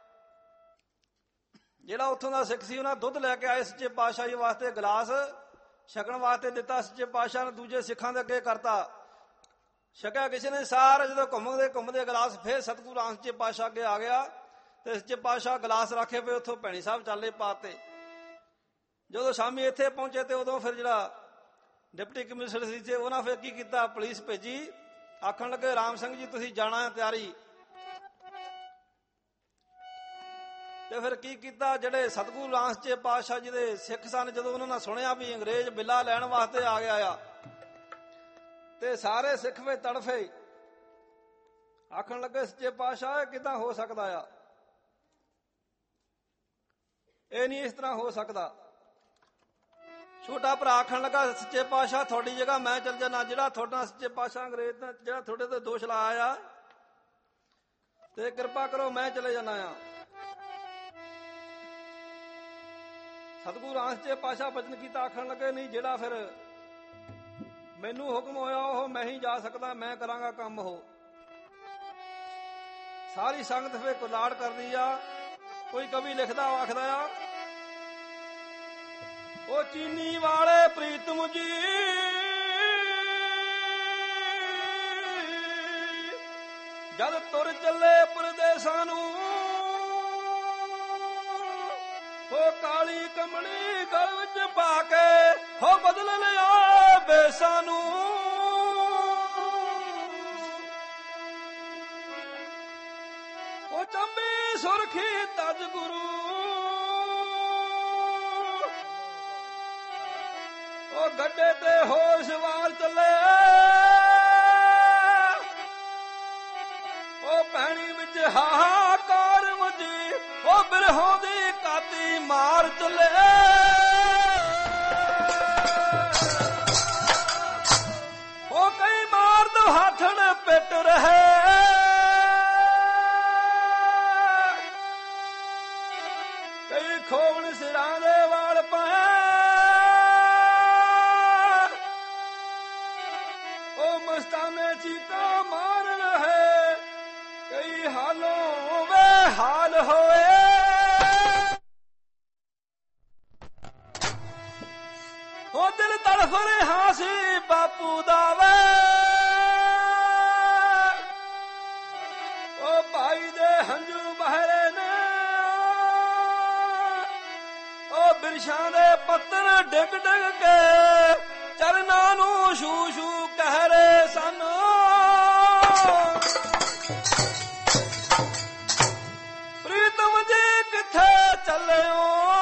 ਜਿਹੜਾ ਉੱਥੋਂ ਦਾ ਸਿੱਖ ਸੀ ਉਹਨਾਂ ਦੁੱਧ ਲੈ ਕੇ ਆਏ ਸੱਚੇ ਪਾਤਸ਼ਾਹ ਜੀ ਵਾਸਤੇ, ਗਲਾਸ ਛਕਣ ਵਾਸਤੇ ਦਿੱਤਾ। ਸੱਚੇ ਪਾਤਸ਼ਾਹ ਨੇ ਦੂਜੇ ਸਿੱਖਾਂ ਦੇ ਅੱਗੇ ਕਰਤਾ। ਛਕਿਆ ਕਿਸੇ ਨੇ ਸਾਰਾ। ਜਦੋਂ ਘੁੰਮਦੇ ਘੁੰਮਦੇ ਗਲਾਸ ਫੇਰ ਸਤਿਗੁਰੂ ਰਾਮ ਸੱਚੇ ਪਾਤਸ਼ਾਹ ਅੱਗੇ ਆ ਗਿਆ ਤੇ ਸੱਚੇ ਪਾਤਸ਼ਾਹ ਗਲਾਸ ਰੱਖੇ ਪਏ ਉੱਥੋਂ ਭੈਣੀ ਸਾਹਿਬ ਚਾਲੇ ਪਾਤੇ। ਜਦੋਂ ਸ਼ਾਮੀ ਇੱਥੇ ਪਹੁੰਚੇ ਤੇ ਉਦੋਂ ਫਿਰ ਜਿਹੜਾ ਡਿਪਟੀ ਕਮਿਸ਼ਨਰ ਸੀ ਤੇ ਉਹਨਾਂ ਫਿਰ ਕੀ ਕੀਤਾ, ਪੁਲਿਸ ਭੇਜੀ। ਆਖਣ ਲੱਗੇ ਰਾਮ ਸਿੰਘ ਜੀ ਤੁਸੀਂ ਜਾਣਾ ਹੈ, ਤਿਆਰੀ। ਤੇ ਫਿਰ ਕੀ ਕੀਤਾ, ਜਿਹੜੇ ਸਤਿਗੁਰੂ ਰਾਮ ਸੱਚੇ ਪਾਤਸ਼ਾਹ ਜੀ ਦੇ ਸਿੱਖ ਸਨ, ਜਦੋਂ ਉਹਨਾਂ ਨੇ ਸੁਣਿਆ ਵੀ ਅੰਗਰੇਜ਼ ਬਿੱਲਾ ਲੈਣ ਵਾਸਤੇ ਆ ਗਿਆ ਆ ਤੇ ਸਾਰੇ ਸਿੱਖ ਵੇ ਤੜਫੇ। ਆਖਣ ਲੱਗੇ ਸੱਚੇ ਪਾਤਸ਼ਾਹ ਇਹ ਕਿੱਦਾਂ ਹੋ ਸਕਦਾ ਆ, ਇਹ ਨਹੀਂ ਇਸ ਤਰ੍ਹਾਂ ਹੋ ਸਕਦਾ। ਛੋਟਾ ਭਰਾ ਆਖਣ ਲੱਗਾ ਸੱਚੇ ਪਾਤਸ਼ਾਹ ਤੁਹਾਡੀ ਜਗ੍ਹਾ ਮੈਂ ਚੱਲ ਜਾਣਾ, ਜਿਹੜਾ ਤੁਹਾਡਾ ਸੱਚੇ ਪਾਤਸ਼ਾਹ ਅੰਗਰੇਜ਼ ਦਾ ਜਿਹੜਾ ਤੁਹਾਡੇ ਤੇ ਦੋਸ਼ ਲਾਇਆ ਆ ਤੇ ਕਿਰਪਾ ਕਰੋ ਮੈਂ ਚਲੇ ਜਾਣਾ ਆ। ਸਤਿਗੁਰੂ ਰਾਮ ਸੱਚੇ ਪਾਤਸ਼ਾਹ ਬਚਨ ਕੀਤਾ। ਆਖਣ ਲੱਗੇ ਨਹੀਂ, ਜਿਹੜਾ ਫਿਰ ਮੈਨੂੰ ਹੁਕਮ ਹੋਇਆ ਉਹ ਮੈਂ ਹੀ ਜਾ ਸਕਦਾ, ਮੈਂ ਕਰਾਂਗਾ ਕੰਮ। ਉਹ ਸਾਰੀ ਸੰਗਤ ਫਿਰ ਕੁਲਾੜ ਕਰਦੀ ਆ। ਕੋਈ ਕਵੀ ਲਿਖਦਾ ਆਖਦਾ ਆ, ਉਹ ਚੀਨੀ ਵਾਲੇ ਪ੍ਰੀਤਮ ਜੀ ਜਦ ਤੁਰ ਚੱਲੇ ਪਰਦੇਸਾਂ ਨੂੰ, ਉਹ ਕਾਲੀ ਕਮਲੀ ਗਲ ਵਿੱਚ ਪਾ ਕੇ ਹੋ ਬਦਲ ਲਿਆ ਬੇਸਾਂ ਨੂੰ। ਉਹ ਚੰਬੀ ਸੁਰਖੀ ਤਜ ਗੁਰੂ, ਉਹ ਗੱਡੇ ਤੇ ਹੋਸ਼ ਵਾਰ ਚੱਲੇ, ਉਹ ਪੈਣੀ ਵਿੱਚ ਹਾਹਾਕਾਰ ਵਜੀ, ਉਹ ਬਿਰਹੋਂ ਦੀ ਕਾਤੀ ਮਾਰ ਚੱਲੇ। ਉਹ ਕਈ ਮਾਰ ਦੋ ਹੱਥਣ ਪਿੱਟ ਰਹੇ, ਕਈ ਖੋਵਣ ਸਿਰਾਂ ਦੇ ਵਾਲ ਪਾਏ, ਉਹ ਮਸਤਾਨੇ ਚੀਕਾਂ ਮਾਰ ਰਹੇ, ਕਈ ਹਾਲੋਂ ਵੇ ਹਾਲ ਹੋਏ। ਉਹ ਦਿਲ ਤੜਫ ਰਿਹਾ ਸੀ ਬਾਪੂ ਦਾ ਵੇ, ਉਹ ਭਾਈ ਦੇ ਹੰਝੂ ਬਹਿਰੇ ਨੇ, ਉਹ ਬਿਰਸ਼ਾਂ ਦੇ ਪੱਤਰ ਡਿੱਗ ਡਿੱਗ ਕੇ ਚਰਨਾਂ ਨੂੰ ਛੂ ਛੂ ਕਹਿ ਰਹੇ ਸਨ। ਪ੍ਰੀਤਮ ਜੀ ਕਿੱਥੇ ਚੱਲਿਓ,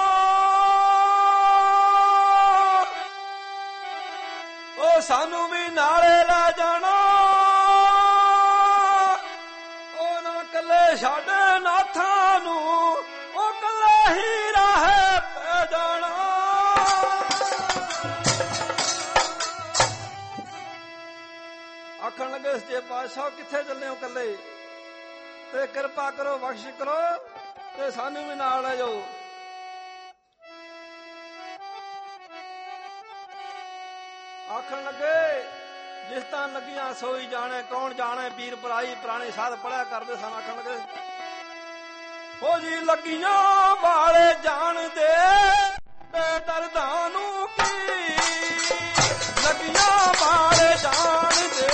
ਉਹ ਸਾਨੂੰ ਵੀ ਨਾਲੇ ਲੈ ਜਾਣਾ, ਉਹ ਨਾ ਕੱਲੇ ਛੱਡ ਨਾਥਾਂ ਨੂੰ, ਉਹ ਕੱਲੇ ਹੀ ਰਾਹੇ ਪੈ ਜਾਣਾ। ਆਖਣ ਲੱਗੇ ਸੱਚੇ ਪਾਤਸ਼ਾਹ ਕਿੱਥੇ ਚੱਲੇ ਹੋ ਕੱਲੇ, ਤੇ ਕਿਰਪਾ ਕਰੋ ਬਖਸ਼ ਕਰੋ ਤੇ ਸਾਨੂੰ ਵੀ ਨਾਲ ਲੈ ਜਾਓ। ਆਖਣ ਲੱਗੇ ਜਿਸ ਤਾਂ ਲੱਗੀਆਂ ਸੋਈ ਜਾਣੇ, ਕੌਣ ਜਾਣੇ ਪੀਰ ਪਰਾਈ, ਪੁਰਾਣੇ ਸਾਧ ਪੜਿਆ ਕਰਦੇ ਸਨ। ਆਖਣ ਲੱਗੇ ਹੋ ਜੀ ਲੱਗੀਆਂ ਵਾਲੇ ਜਾਣਦੇ ਦਰਦਾਂ ਨੂੰ ਕੀ, ਲੱਗੀਆਂ ਵਾਲੇ ਜਾਣਦੇ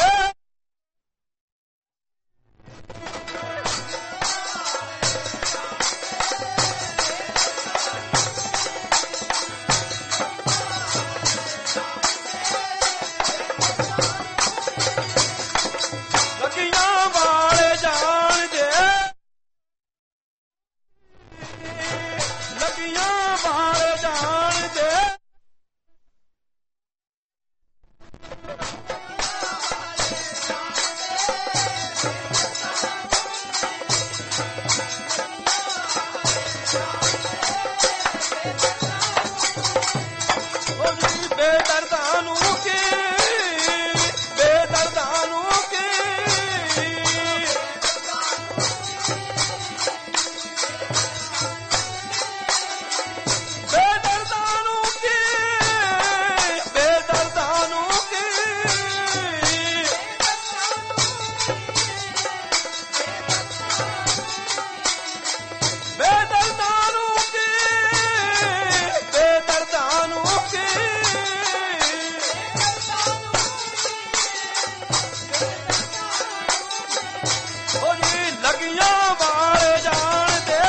ਲੱਗੀਆਂ ਵਾਲ ਜਾਣਦੇ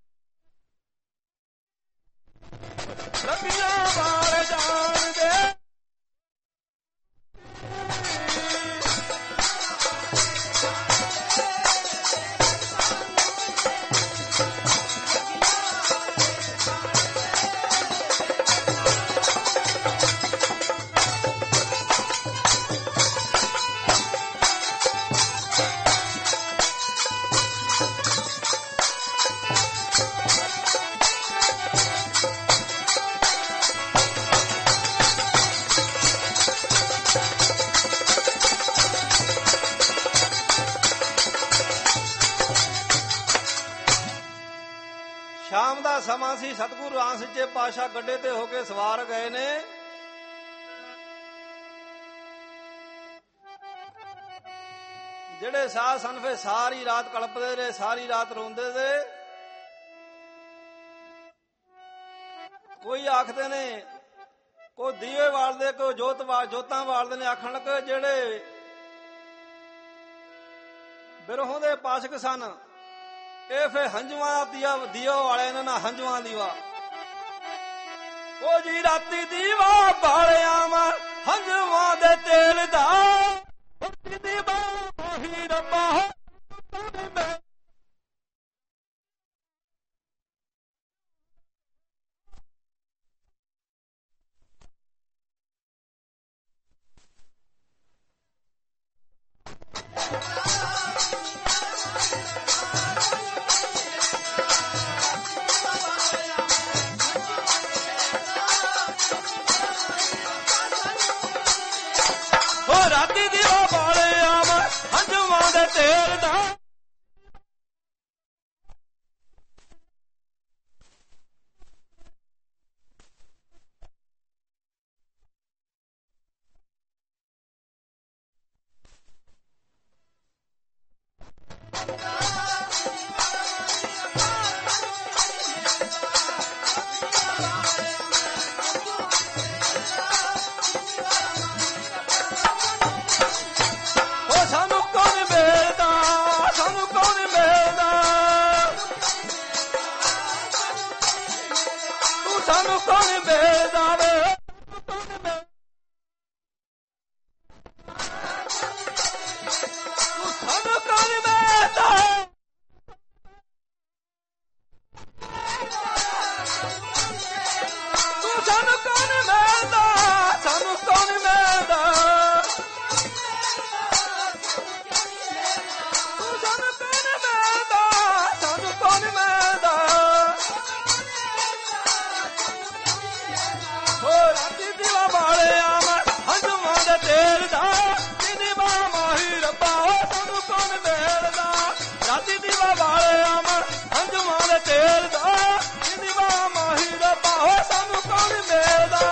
ਲੱਗੀਆਂ ਵਾਲ ਜਾਣਦੇ ਸ਼ਾਮ ਦਾ ਸਮਾਂ ਸੀ। ਸਤਿਗੁਰੂ ਰਾਮ ਸੱਚੇ ਪਾਤਸ਼ਾਹ ਗੱਡੇ ਤੇ ਹੋ ਕੇ ਸਵਾਰ ਗਏ ਨੇ। ਜਿਹੜੇ ਸਾਧ ਸਨ ਫੇ ਸਾਰੀ ਰਾਤ ਕਲਪਦੇ ਰਹੇ, ਸਾਰੀ ਰਾਤ ਰੋਂਦੇ ਰਹੇ। ਕੋਈ ਆਖਦੇ ਨੇ, ਕੋਈ ਦੀਵੇ ਵਾਲਦੇ, ਕੋਈ ਜੋਤ ਜੋਤਾਂ ਵਾਲਦੇ ਨੇ। ਆਖਣ ਲੱਗੇ ਜਿਹੜੇ ਬਿਰਹੋਂ ਦੇ ਪਾਸ਼ਕ ਸਨ ਇਹ ਫੇ ਹੰਝੂਆਂ ਦੀਆ ਦੀਓ ਵਾਲੇ ਨੇ ਨਾ ਹੰਝੂਆਂ ਦੀਵਾ। ਉਹ ਜੀ ਰਾਤੀ ਦੀਵਾ ਬਾਲਿਆ ਵਾ ਹੰਝੂਆਂ ਦੇ ਤੇਲ ਦਾ ਦੀਵਾ ਉਹੀ ਰੱਬਾ ਰਾਤੀ ਦੀਵਾ ਬਾਲਿਆ ਵਾ ਹੰਝੂਆਂ ਦੇ ਤੇਲ ਦਾ। ਸਾਨੂੰ ਕੌਣ ਵੇਚਦਾ ਵੇ ਤੂੰ ਸਾਨੂੰ ਕੌਣ ਵੇਚਦਾ ਤੂੰ ਸਾਨੂੰ ਕੌਣ ਵੇਚਦਾ ਸਾਨੂੰ ਕੌਣ ਵੇਚਦਾ ਤੂੰ ਸਾਨੂੰ ਕੌਣ ਵੇਚਦਾ ਸਾਨੂੰ ਕੌਣ ਵੇਚਦਾ ਰਾਤੀ ਦੀਵਾ ਬਾਲਿਆ ਮੈਂ ਹੰਝੂਆਂ ਦੇ ਤੇਲ ਦਾ ਕਿੰਨੀ ਬਾਹ ਮਾਹੀ ਰੱਬਾ ਸਾਨੂੰ ਕੌਣ ਵੇਲਦਾ ਰਾਤੀ ਦੀਵਾ ਬਾਲਿਆ ਮੈਂ ਹੰਝੂਆਂ ਦੇ ਤੇਲ ਦਾ ਕਿੰਨੀ ਬਾਹ ਮਾਹੀ ਰੱਬਾ ਸਾਨੂੰ ਕੌਣ ਵੇਲਦਾ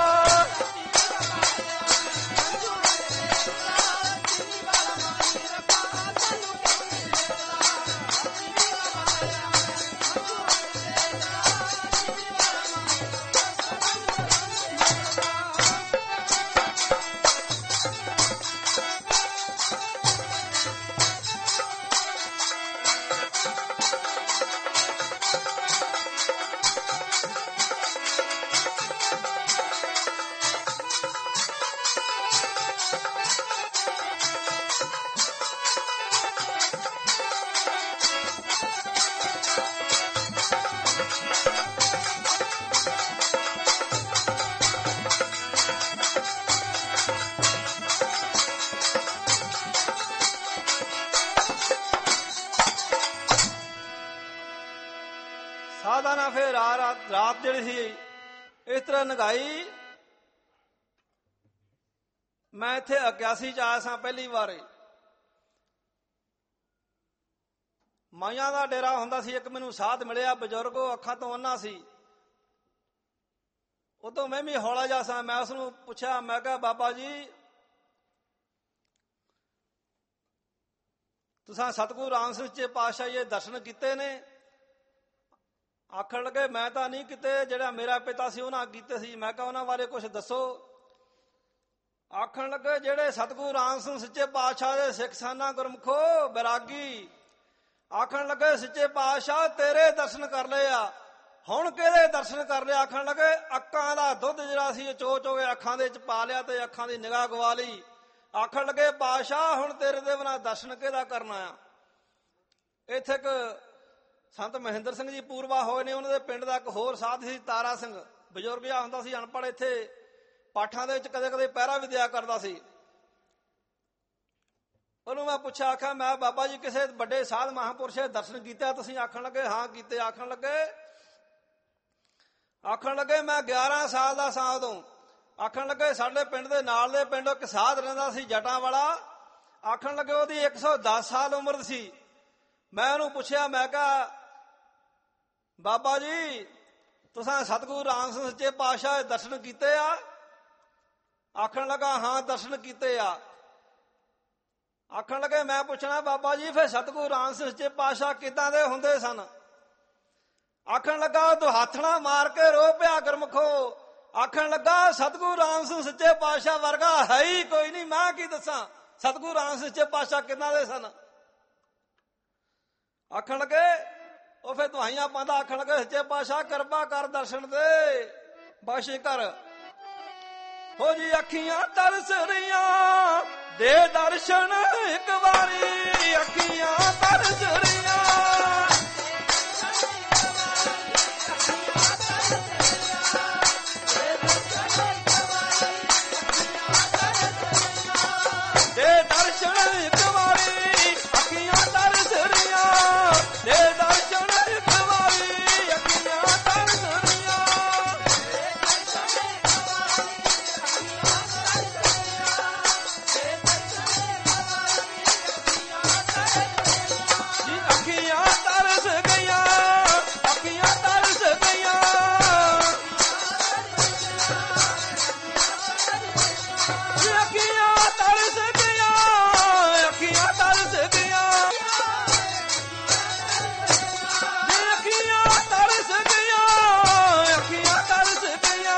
ਸਾਦਾ ਨਾ ਫੇਰ ਰਾਤ ਰਾਤ ਜਿਹੜੀ ਸੀ ਇਸ ਤਰ੍ਹਾਂ ਨਗਾਈ। ਮੈਂ ਇੱਥੇ ਇਕਿਆਸੀ ਚ ਆਇਆ ਸਾਂ ਪਹਿਲੀ ਵਾਰ। ਮਾਈਆਂ ਦਾ ਡੇਰਾ ਹੁੰਦਾ ਸੀ। ਇੱਕ ਮੈਨੂੰ ਸਾਧ ਮਿਲਿਆ ਬਜ਼ੁਰਗ, ਉਹ ਅੱਖਾਂ ਤੋਂ ਅੰਨਾ ਸੀ। ਉਦੋਂ ਮੈਂ ਵੀ ਹੌਲਾ ਜਿਹਾ ਸਾਂ। ਮੈਂ ਉਸਨੂੰ ਪੁੱਛਿਆ, ਮੈਂ ਕਿਹਾ ਬਾਬਾ ਜੀ ਤੁਸਾਂ ਸਤਿਗੁਰੂ ਰਾਮ ਸੱਚੇ ਪਾਤਸ਼ਾਹ ਜੀ ਦੇ ਦਰਸ਼ਨ ਕੀਤੇ ਨੇ? ਆਖਣ ਲੱਗੇ ਮੈਂ ਤਾਂ ਨਹੀਂ ਕੀਤੇ, ਜਿਹੜਾ ਮੇਰਾ ਪਿਤਾ ਸੀ ਉਹਨਾਂ ਕੀਤੇ ਸੀ। ਮੈਂ ਕਿਹਾ ਉਹਨਾਂ ਬਾਰੇ ਕੁਝ ਦੱਸੋ। ਆਖਣ ਲੱਗੇ ਜਿਹੜੇ ਸਤਿਗੁਰੂ ਰਾਮ ਸਿੰਘ ਸੱਚੇ ਪਾਤਸ਼ਾਹ ਦੇ ਸਿੱਖ ਸਾਨਾ ਗੁਰਮੁਖੋ ਬੈਰਾਗੀ ਆਖਣ ਲੱਗੇ ਸੱਚੇ ਪਾਤਸ਼ਾਹ ਤੇਰੇ ਦਰਸ਼ਨ ਕਰ ਲਏ ਆ, ਹੁਣ ਕਿਹਦੇ ਦਰਸ਼ਨ ਕਰ ਲਿਆ? ਆਖਣ ਲੱਗੇ ਅੱਖਾਂ ਦਾ ਦੁੱਧ ਜਿਹੜਾ ਸੀ ਚੋ ਚੋ ਕੇ ਅੱਖਾਂ ਦੇ ਵਿੱਚ ਪਾ ਲਿਆ ਤੇ ਅੱਖਾਂ ਦੀ ਨਿਗਾਹ ਗਵਾ ਲਈ। ਆਖਣ ਲੱਗੇ ਪਾਤਸ਼ਾਹ ਹੁਣ ਤੇਰੇ ਦੇ ਬਿਨਾਂ ਦਰਸ਼ਨ ਕਿਹਦਾ ਕਰਨਾ ਆ? ਇੱਥੇ ਇੱਕ ਸੰਤ ਮਹਿੰਦਰ ਸਿੰਘ ਜੀ ਪੂਰਵਾ ਹੋਏ ਨੇ, ਉਹਨਾਂ ਦੇ ਪਿੰਡ ਦਾ ਇੱਕ ਹੋਰ ਸਾਧ ਸੀ ਤਾਰਾ ਸਿੰਘ, ਬਜ਼ੁਰਗ ਜਿਹਾ ਹੁੰਦਾ ਸੀ, ਅਨਪੜ੍ਹ, ਇੱਥੇ ਪਾਠਾਂ ਦੇ ਵਿੱਚ ਕਦੇ ਕਦੇ ਪਹਿਰਾ ਵੀ ਦਿਆ ਕਰਦਾ ਸੀ। ਉਹਨੂੰ ਮੈਂ ਪੁੱਛਿਆ, ਆਖਿਆ ਮੈਂ ਬਾਬਾ ਜੀ ਕਿਸੇ ਵੱਡੇ ਸਾਧ ਮਹਾਂਪੁਰਸ਼ ਦੇ ਦਰਸ਼ਨ ਕੀਤੇ ਤੁਸੀਂ? ਆਖਣ ਲੱਗੇ ਹਾਂ ਕੀਤੇ। ਆਖਣ ਲੱਗੇ ਆਖਣ ਲੱਗੇ ਮੈਂ ਗਿਆਰਾਂ ਸਾਲ ਦਾ ਸਾਂ ਉਦੋਂ। ਆਖਣ ਲੱਗੇ ਸਾਡੇ ਪਿੰਡ ਦੇ ਨਾਲ ਦੇ ਪਿੰਡ ਇੱਕ ਸਾਧ ਰਹਿੰਦਾ ਸੀ ਜਟਾਂ ਵਾਲਾ। ਆਖਣ ਲੱਗੇ ਉਹਦੀ ਇੱਕ ਸੌ ਦਸ ਸਾਲ ਉਮਰ ਸੀ। ਮੈਂ ਉਹਨੂੰ ਪੁੱਛਿਆ, ਮੈਂ ਕਿਹਾ ਬਾਬਾ ਜੀ ਤੁਸੀਂ ਸਤਿਗੁਰੂ ਰਾਮ ਸਿੰਘ ਸੱਚੇ ਪਾਤਸ਼ਾਹ ਦੇ ਦਰਸ਼ਨ ਕੀਤੇ ਆ? ਆਖਣ ਲੱਗਾ ਹਾਂ ਦਰਸ਼ਨ ਕੀਤੇ ਆ। ਆਖਣ ਲੱਗੇ ਮੈਂ ਪੁੱਛਣਾ ਬਾਬਾ ਜੀ ਫਿਰ ਸਤਿਗੁਰੂ ਰਾਮ ਸਿੰਘ ਸੱਚੇ ਪਾਤਸ਼ਾਹ ਕਿੱਦਾਂ ਦੇ ਹੁੰਦੇ ਸਨ? ਆਖਣ ਲੱਗਾ ਤੂੰ ਹੱਥ ਨਾਲ ਮਾਰ ਕੇ ਰੋ ਪਿਆ ਗੁਰਮੁਖੋ। ਆਖਣ ਲੱਗਾ ਸਤਿਗੁਰੂ ਰਾਮ ਸਿੰਘ ਸੱਚੇ ਪਾਤਸ਼ਾਹ ਵਰਗਾ ਹੈ ਹੀ ਕੋਈ ਨਹੀਂ। ਮੈਂ ਕੀ ਦੱਸਾਂ ਸਤਿਗੁਰੂ ਰਾਮ ਸਿੰਘ ਸੱਚੇ ਪਾਤਸ਼ਾਹ ਕਿੱਦਾਂ ਦੇ ਸਨ? ਆਖਣ ਲੱਗੇ ਉਹ ਫਿਰ ਦੁਆਈਆਂ ਪਾਉਂਦਾ। ਆਖਣ ਲੱਗੇ ਸੱਚੇ ਪਾਤਸ਼ਾਹ ਕਿਰਪਾ ਕਰ ਦਰਸ਼ਨ ਦੇ, ਬਖਸ਼ ਕਰ। ਹੋ ਜੀ ਅੱਖੀਆਂ ਤਰਸ ਰਹੀਆਂ ਦੇ ਦਰਸ਼ਨ ਇੱਕ ਵਾਰੀ, ਅੱਖੀਆਂ ਤਰਸ ਰਹੀਆਂ ਦੇ ਦਰਸ਼ਨ ਇੱਕ ਵਾਰੀ, ਅੱਖੀਆਂ ਤਰਸ ਰਹੀਆਂ ਦੇ ਦਰਸ਼ਨ ਇੱਕ ਵਾਰੀ, ਅੱਖੀਆਂ ਤਰਸ ਰਹੀਆਂ। ਅੱਖੀਆਂ ਤਰਸ ਗਈਆਂ, ਅੱਖੀਆਂ ਤਰਸ ਗਈਆਂ, ਅੱਖੀਆਂ ਤਰਸ ਗਈਆਂ, ਅੱਖੀਆਂ ਤਰਸ ਗਈਆਂ, ਅੱਖੀਆਂ ਤਰਸ ਗਈਆਂ, ਅੱਖੀਆਂ ਤਰਸ ਗਈਆਂ।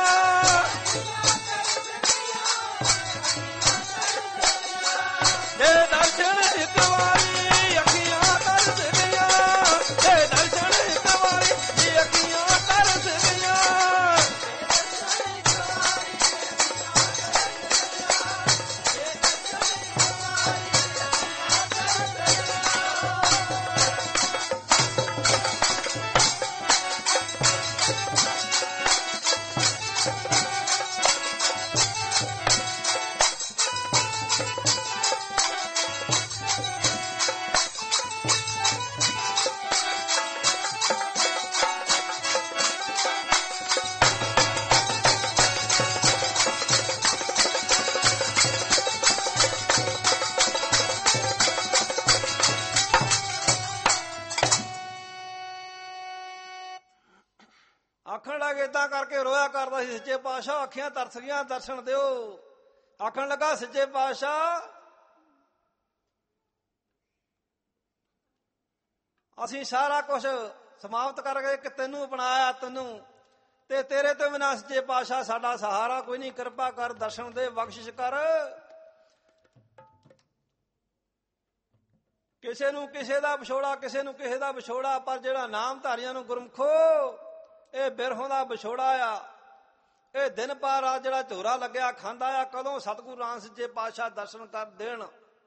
ਦੇ ਦਰਸ਼ਨ ਇੱਕ ਵਾਰੀ, ਅੱਖੀਆਂ ਤਰਸ ਗਈਆਂ, ਦੇ ਦਰਸ਼ਨ ਇੱਕ ਵਾਰੀ, ਅੱਖੀਆਂ ਤਰਸ ਗਈਆਂ। ਆਖਣ ਲੱਗੇ ਏਦਾਂ ਕਰਕੇ ਰੋਇਆ ਕਰਦਾ ਸੀ ਸੱਚੇ ਪਾਤਸ਼ਾਹ ਅੱਖੀਆਂ ਤਰਸ ਗਈਆਂ ਦਰਸ਼ਨ ਦਿਓ। ਆਖਣ ਲੱਗਾ ਸੱਚੇ ਪਾਤਸ਼ਾਹ ਅਸੀਂ ਸਾਰਾ ਕੁਝ ਸਮਾਪਤ ਕਰਕੇ ਕਿ ਤੈਨੂੰ ਅਪਣਾਇਆ, ਤੈਨੂੰ ਤੇ ਤੇਰੇ ਤੋਂ ਬਿਨਾਂ ਸੱਚੇ ਪਾਤਸ਼ਾਹ ਸਾਡਾ ਸਹਾਰਾ ਕੋਈ ਨਹੀਂ। ਕਿਰਪਾ ਕਰ ਦਰਸ਼ਨ ਦੇ, ਬਖਸ਼ਿਸ਼ ਕਰ। ਕਿਸੇ ਨੂੰ ਕਿਸੇ ਦਾ ਵਿਛੋੜਾ, ਕਿਸੇ ਨੂੰ ਕਿਸੇ ਦਾ ਵਿਛੋੜਾ, ਪਰ ਜਿਹੜਾ ਨਾਮਧਾਰੀਆਂ ਨੂੰ ਗੁਰਮਖੋ ਇਹ ਬਿਰਹੋਂ ਦਾ ਵਿਛੋੜਾ ਆ। ਇਹ ਦਿਨ ਪਾਰ ਆ ਜਿਹੜਾ ਝੋਰਾ ਲੱਗਿਆ ਖਾਂਦਾ ਆ। ਕਦੋਂ ਸਤਿਗੁਰੂ ਰਾਮ ਸੱਚੇ ਪਾਤਸ਼ਾਹ ਦਰਸ਼ਨ ਕਰ ਦੇਣ।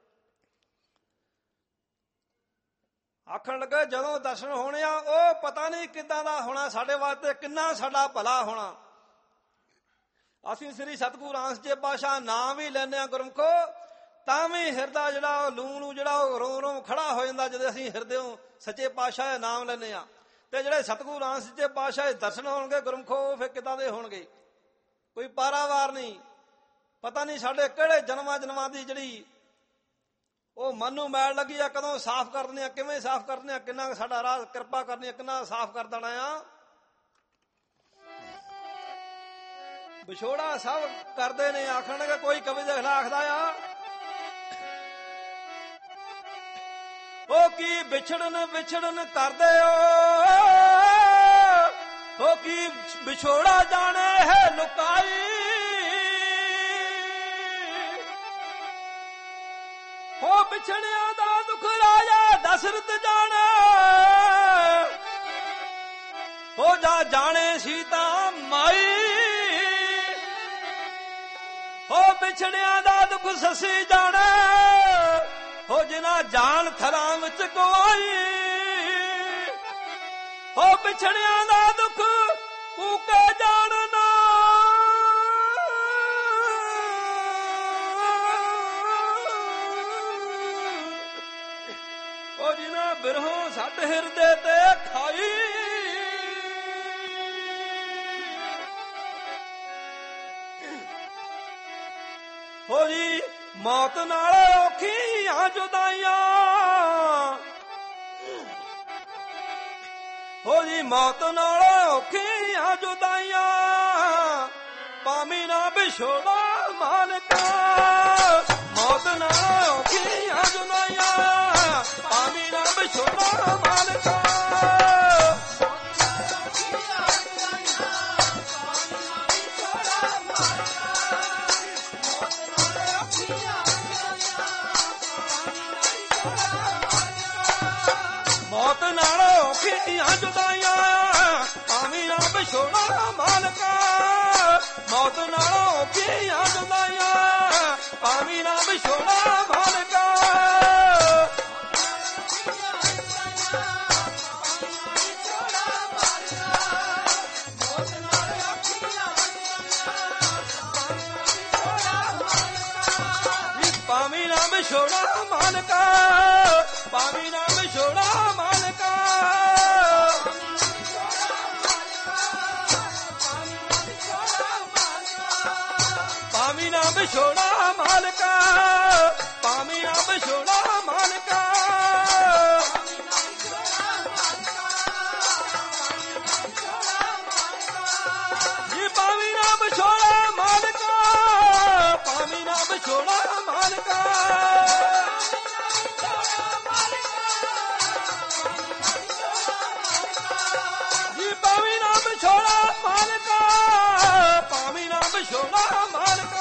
ਆਖਣ ਲੱਗੇ ਜਦੋਂ ਦਰਸ਼ਨ ਹੋਣੇ ਆ ਉਹ ਪਤਾ ਨਹੀਂ ਕਿੱਦਾਂ ਦਾ ਹੋਣਾ, ਸਾਡੇ ਵਾਸਤੇ ਕਿੰਨਾ ਸਾਡਾ ਭਲਾ ਹੋਣਾ। ਅਸੀਂ ਸ੍ਰੀ ਸਤਿਗੁਰੂ ਰਾਮ ਸੱਚੇ ਪਾਤਸ਼ਾਹ ਨਾਮ ਵੀ ਲੈਂਦੇ ਆ ਗੁਰਮਖੋ, ਤਾਂ ਵੀ ਹਿਰਦਾ ਜਿਹੜਾ ਲੂ ਨੂੰ ਜਿਹੜਾ ਉਹ ਰੋਂ ਰੋਂ ਖੜਾ ਹੋ ਜਾਂਦਾ ਜਦੋਂ ਅਸੀਂ ਹਿਰਦਿਓਂ ਸੱਚੇ ਪਾਤਸ਼ਾਹ ਦਾ ਨਾਮ ਲੈਂਦੇ ਆ। ਤੇ ਜਿਹੜੇ ਸਤਿਗੁਰੂ ਰਾਮ ਸੱਚੇ ਪਾਤਸ਼ਾਹ ਦੇ ਦਰਸ਼ਨ ਹੋਣਗੇ ਗੁਰਮਖੋ ਫਿਰ ਕਿੱਦਾਂ ਦੇ ਹੋਣਗੇ? ਕੋਈ ਪਾਰਾਵਾਰ ਨਹੀਂ। ਪਤਾ ਨਹੀਂ ਸਾਡੇ ਕਿਹੜੇ ਜਨਮਾਂ ਜਨਮਾਂ ਦੀ ਜਿਹੜੀ ਉਹ ਮਨ ਨੂੰ ਮੈਲ ਲੱਗੀ ਆ, ਕਦੋਂ ਸਾਫ਼ ਕਰਦੇ ਆ, ਕਿਵੇਂ ਸਾਫ਼ ਕਰਦੇ ਆ, ਕਿੰਨਾ ਸਾਡਾ ਰਾਹ ਕਿਰਪਾ ਕਰਨੀ ਆ, ਕਿੰਨਾ ਸਾਫ਼ ਕਰ ਦੇਣਾ ਆ। ਵਿਛੋੜਾ ਸਭ ਕਰਦੇ ਨੇ। ਆਖਣਗੇ ਕੋਈ ਕਵੀ ਦੇਖਣਾ ਆਖਦਾ ਆ ਉਹ ਕੀ ਵਿਛੜਨ ਵਿਛੜਨ ਕਰਦੇ ਹੋ, ਕੀ ਵਿਛੋੜਾ ਜਾਣੇ ਹੈ ਲੁਕਾਈ, ਹੋ ਵਿਛੜਿਆਂ ਦਾ ਦੁੱਖ ਰਾਜਾ ਦਸ਼ਰਥ ਜਾਣੇ ਵਿਛੜਿਆਂ ਦਾ ਦੁੱਖ ਸੱਸੀ ਜਾਣੇ, ਹੋ ਜਿਨਾ ਜਾਨ ਥਲਾਂ ਵਿੱਚ ਗਵਾਈ। ਹੋ ਵਿਛੜਿਆਂ ਦਾ ਦੁੱਖ ਕੂਕੇ ਜਾਣਨਾ, ਉਹ ਜਿਨਾ ਬਿਰਹੋਂ ਸੱਟ ਹਿਰਦੇ ਤੇ ਖਾਈ। ਹੋ ਜੀ ਮੌਤ ਨਾਲ ਔਖੀਆਂ ਜੁਦਾਈਆਂ, ਹੋ ਜੀ ਮੌਤ ਨਾਲ ਔਖੀਆਂ ਜੁਦਾਈਆਂ, ਪਾਵੀਂ ਨਾ ਵਿਛੋੜਾ ਮਾਲਕਾ। ਮੌਤ ਨਾਲ ਔਖੀਆਂ ਜੁਦਾਈਆਂ, ਪਾਵੀਂ ਨਾ ਵਿਛੋੜਾ ਮਾਲਕਾ। ਮੌਤ ਨਾਲ ਔਖੀਆਂ ਜੁਦਾਈਆਂ, ਪਾਵੀਂ ਨਾ ਵਿਛੋੜਾ ਮਾਲਕਾ। ਮੌਤ ਨਾਲ ਔਖੀਆਂ ਜੁਦਾਈਆਂ, ਪਾਵੀਂ ਨਾ ਵਿਛੋੜਾ ਮਾਲਕਾ। ਪਾਵੀਂ ਨਾ ਵਿਛੋੜਾ ਮਾਲਕਾ, ਪਾਵੀਂ ਨਾ ਵਿਛੋੜਾ ਮਾਲਕਾ। ਪਾਵੀਂ ਨਾ ਵਿਛੋੜਾ ਮਾਲਕਾ, ਪਾਵੀਂ ਨਾ ਵਿਛੋੜਾ ਮਾਲਕਾ। ਜੀ ਪਾਵੀਂ ਨਾ ਵਿਛੋੜਾ ਮਾਲਕਾ, ਪਾਵੀਂ ਨਾ ਵਿਛੋੜਾ ਮਾਲਕਾ। ਜੀ ਪਾਵੀਂ ਨਾ ਵਿਛੋੜਾ ਮਾਲਕਾ, ਪਾਵੀਂ ਨਾ ਵਿਛੋੜਾ ਮਾਲਕਾ।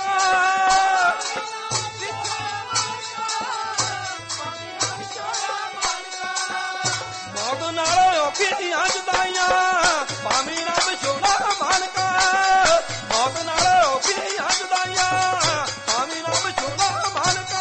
ਮੌਤ ਨਾਲ ਔਖੀਆਂ ਜੁਦਾਈਆਂ, ਪਾਵੀਂ ਨਾ ਵਿਛੋੜਾ ਮਾਲਕਾ। ਮੌਤ ਨਾਲ ਔਖੀਆਂ ਜੁਦਾਈਆਂ, ਪਾਵੀਂ ਨਾ ਵਿਛੋੜਾ ਮਾਲਕਾ।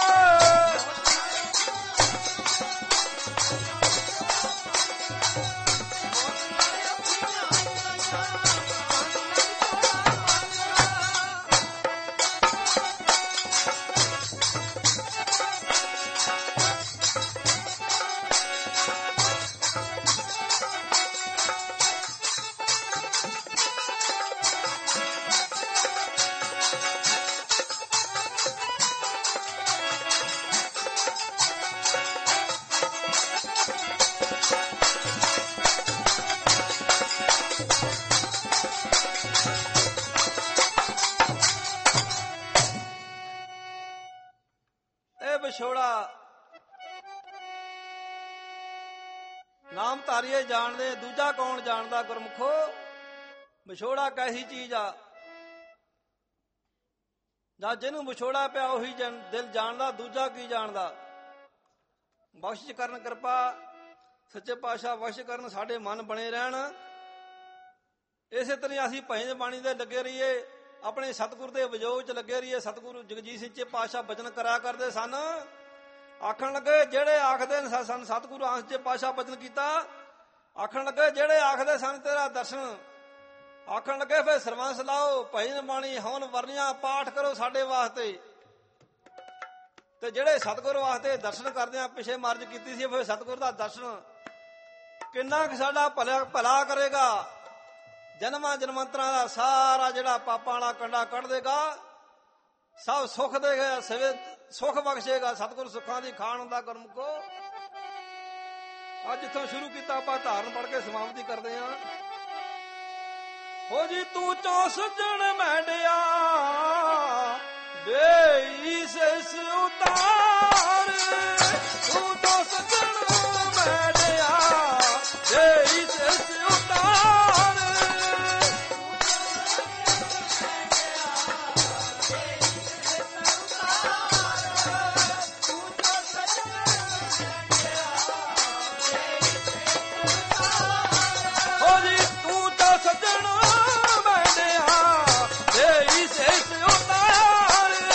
ਵਿਛੋੜਾ ਨਾਮ ਧਾਰੀਏ ਜਾਣਦੇ, ਦੂਜਾ ਕੌਣ ਜਾਣਦਾ ਗੁਰਮੁਖੋ। ਵਿਛੋੜਾ ਕੈਸੀ ਚੀਜ਼ ਆ, ਜਾਂ ਜਿਹਨੂੰ ਵਿਛੋੜਾ ਪਿਆ ਉਹੀ ਦਿਲ ਜਾਣਦਾ, ਦੂਜਾ ਕੀ ਜਾਣਦਾ। ਬਖਸ਼ਿਸ਼ ਕਰਨ ਕਿਰਪਾ ਸੱਚੇ ਪਾਤਸ਼ਾਹ ਬਖਸ਼ਿਸ਼ ਕਰਨ, ਸਾਡੇ ਮਨ ਬਣੇ ਰਹਿਣ। ਇਸੇ ਤਰ੍ਹਾਂ ਅਸੀਂ ਭਜਨ ਬਾਣੀ ਦੇ ਲੱਗੇ ਰਹੀਏ, ਆਪਣੇ ਸਤਿਗੁਰ ਦੇ ਵਿਜੋਗ ਚ ਲੱਗੇ ਰਹੀਏ। ਸਤਿਗੁਰੂ ਜਗਜੀਤ ਸਿੰਘ ਸੱਚੇ ਪਾਤਸ਼ਾਹ ਬਚਨ ਕਰਿਆ ਕਰਦੇ ਸਨ। ਆਖਣ ਲੱਗੇ ਜਿਹੜੇ ਆਖਦੇ ਸਨ, ਸਤਿਗੁਰੂ ਸੱਚੇ ਪਾਤਸ਼ਾਹ ਬਚਨ ਕੀਤਾ। ਆਖਣ ਲੱਗੇ ਜਿਹੜੇ ਆਖਦੇ ਸਨ ਤੇਰਾ ਦਰਸ਼ਨ, ਆਖਣ ਲੱਗੇ ਫਿਰ ਸਰਵੰਸ ਲਾਓ, ਭਜਨ ਬਾਣੀ ਹਵਨ ਵਰਨੀਆਂ ਪਾਠ ਕਰੋ ਸਾਡੇ ਵਾਸਤੇ। ਤੇ ਜਿਹੜੇ ਸਤਿਗੁਰ ਵਾਸਤੇ ਦਰਸ਼ਨ ਕਰਦੇ ਆ, ਪਿਛੇ ਮਰਜ ਕੀਤੀ ਸੀ, ਫਿਰ ਸਤਿਗੁਰ ਦਾ ਦਰਸ਼ਨ ਕਿੰਨਾ ਕੁ ਸਾਡਾ ਭਲਾ ਭਲਾ ਕਰੇਗਾ। ਜਨਮਾਂ ਜਨਮੰਤਰਾਂ ਦਾ ਸਾਰਾ ਜਿਹੜਾ ਪਾਪਾਂ ਵਾਲਾ ਕੰਡਾ ਕੱਢ ਦੇਗਾ, ਸਭ ਸੁੱਖ ਦੇਗਾ, ਸਵੇ ਸੁੱਖ ਬਖਸ਼ੇਗਾ। ਸਤਿਗੁਰ ਸੁੱਖਾਂ ਦੀ ਖਾਣ ਹੁੰਦਾ ਗੁਰਮੁਖੋ। ਅੱਜ ਜਿੱਥੋਂ ਸ਼ੁਰੂ ਕੀਤਾ ਆਪਾਂ ਧਾਰਨ ਪੜ ਕੇ ਸਮਾਪਤੀ ਕਰਦੇ ਹਾਂ। ਹੋ ਜੀ ਤੂੰ ਚੋਂ ਸੱਜਣ ਮੈਂਡਿਆ, ਦੇਈ ਸਿਸ ਉਤਾਰ। ਤੂੰ ਚੋਂ ਸੱਜਣ ਮੈਂਡਿਆ, ਦੇਈ ਸਿਸ ਉਤਾਰ। ਸੱਜਣ ਮੈਂਡਿਆ, ਦੇਈ ਸਿਸ ਉਤਾਰ।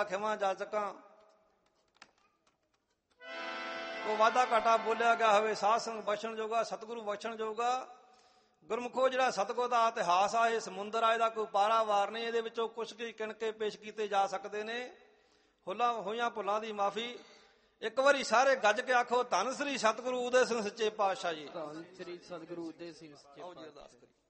ਖਿਮਾ ਜਾ ਸਕਾਂ। ਉਹ ਵਾਧਾ ਘਾਟਾ ਬੋਲਿਆ ਗਿਆ ਹੋਵੇ, ਸਾਧ ਸੰਗ ਬਖਸ਼ਣ ਜੋਗਾ, ਸਤਿਗੁਰੂ ਬਖਸ਼ਣ ਜੋਗਾ। ਗੁਰਮੁਖੋ ਜਿਹੜਾ ਸਤਿਗੁਰ ਦਾ ਇਤਿਹਾਸ ਆ, ਇਹ ਸਮੁੰਦਰ ਆ, ਇਹਦਾ ਕੋਈ ਪਾਰਾਵਾਰ ਨਹੀਂ। ਇਹਦੇ ਵਿੱਚੋਂ ਕੁਛ ਕੀ ਕਿਣਕੇ ਪੇਸ਼ ਕੀਤੇ ਜਾ ਸਕਦੇ ਨੇ। ਹੁੱਲਾਂ ਹੋਈਆਂ ਭੁੱਲਾਂ ਦੀ ਮਾਫੀ। ਇੱਕ ਵਾਰੀ ਸਾਰੇ ਗੱਜ ਕੇ ਆਖੋ, ਧੰਨ ਸ੍ਰੀ ਸਤਿਗੁਰੂ ਉਦੇ ਸਿੰਘ ਸੱਚੇ ਪਾਤਸ਼ਾਹ ਜੀ। ਧੰਨ ਸ੍ਰੀ ਸਤਿਗੁਰੂ ਉਦੇ ਸਿੰਘ ਸੱਚੇ ਆਓ ਜੀ ਪਾਤਸ਼ਾਹ। ਅਰਦਾਸ ਕਰੀਏ।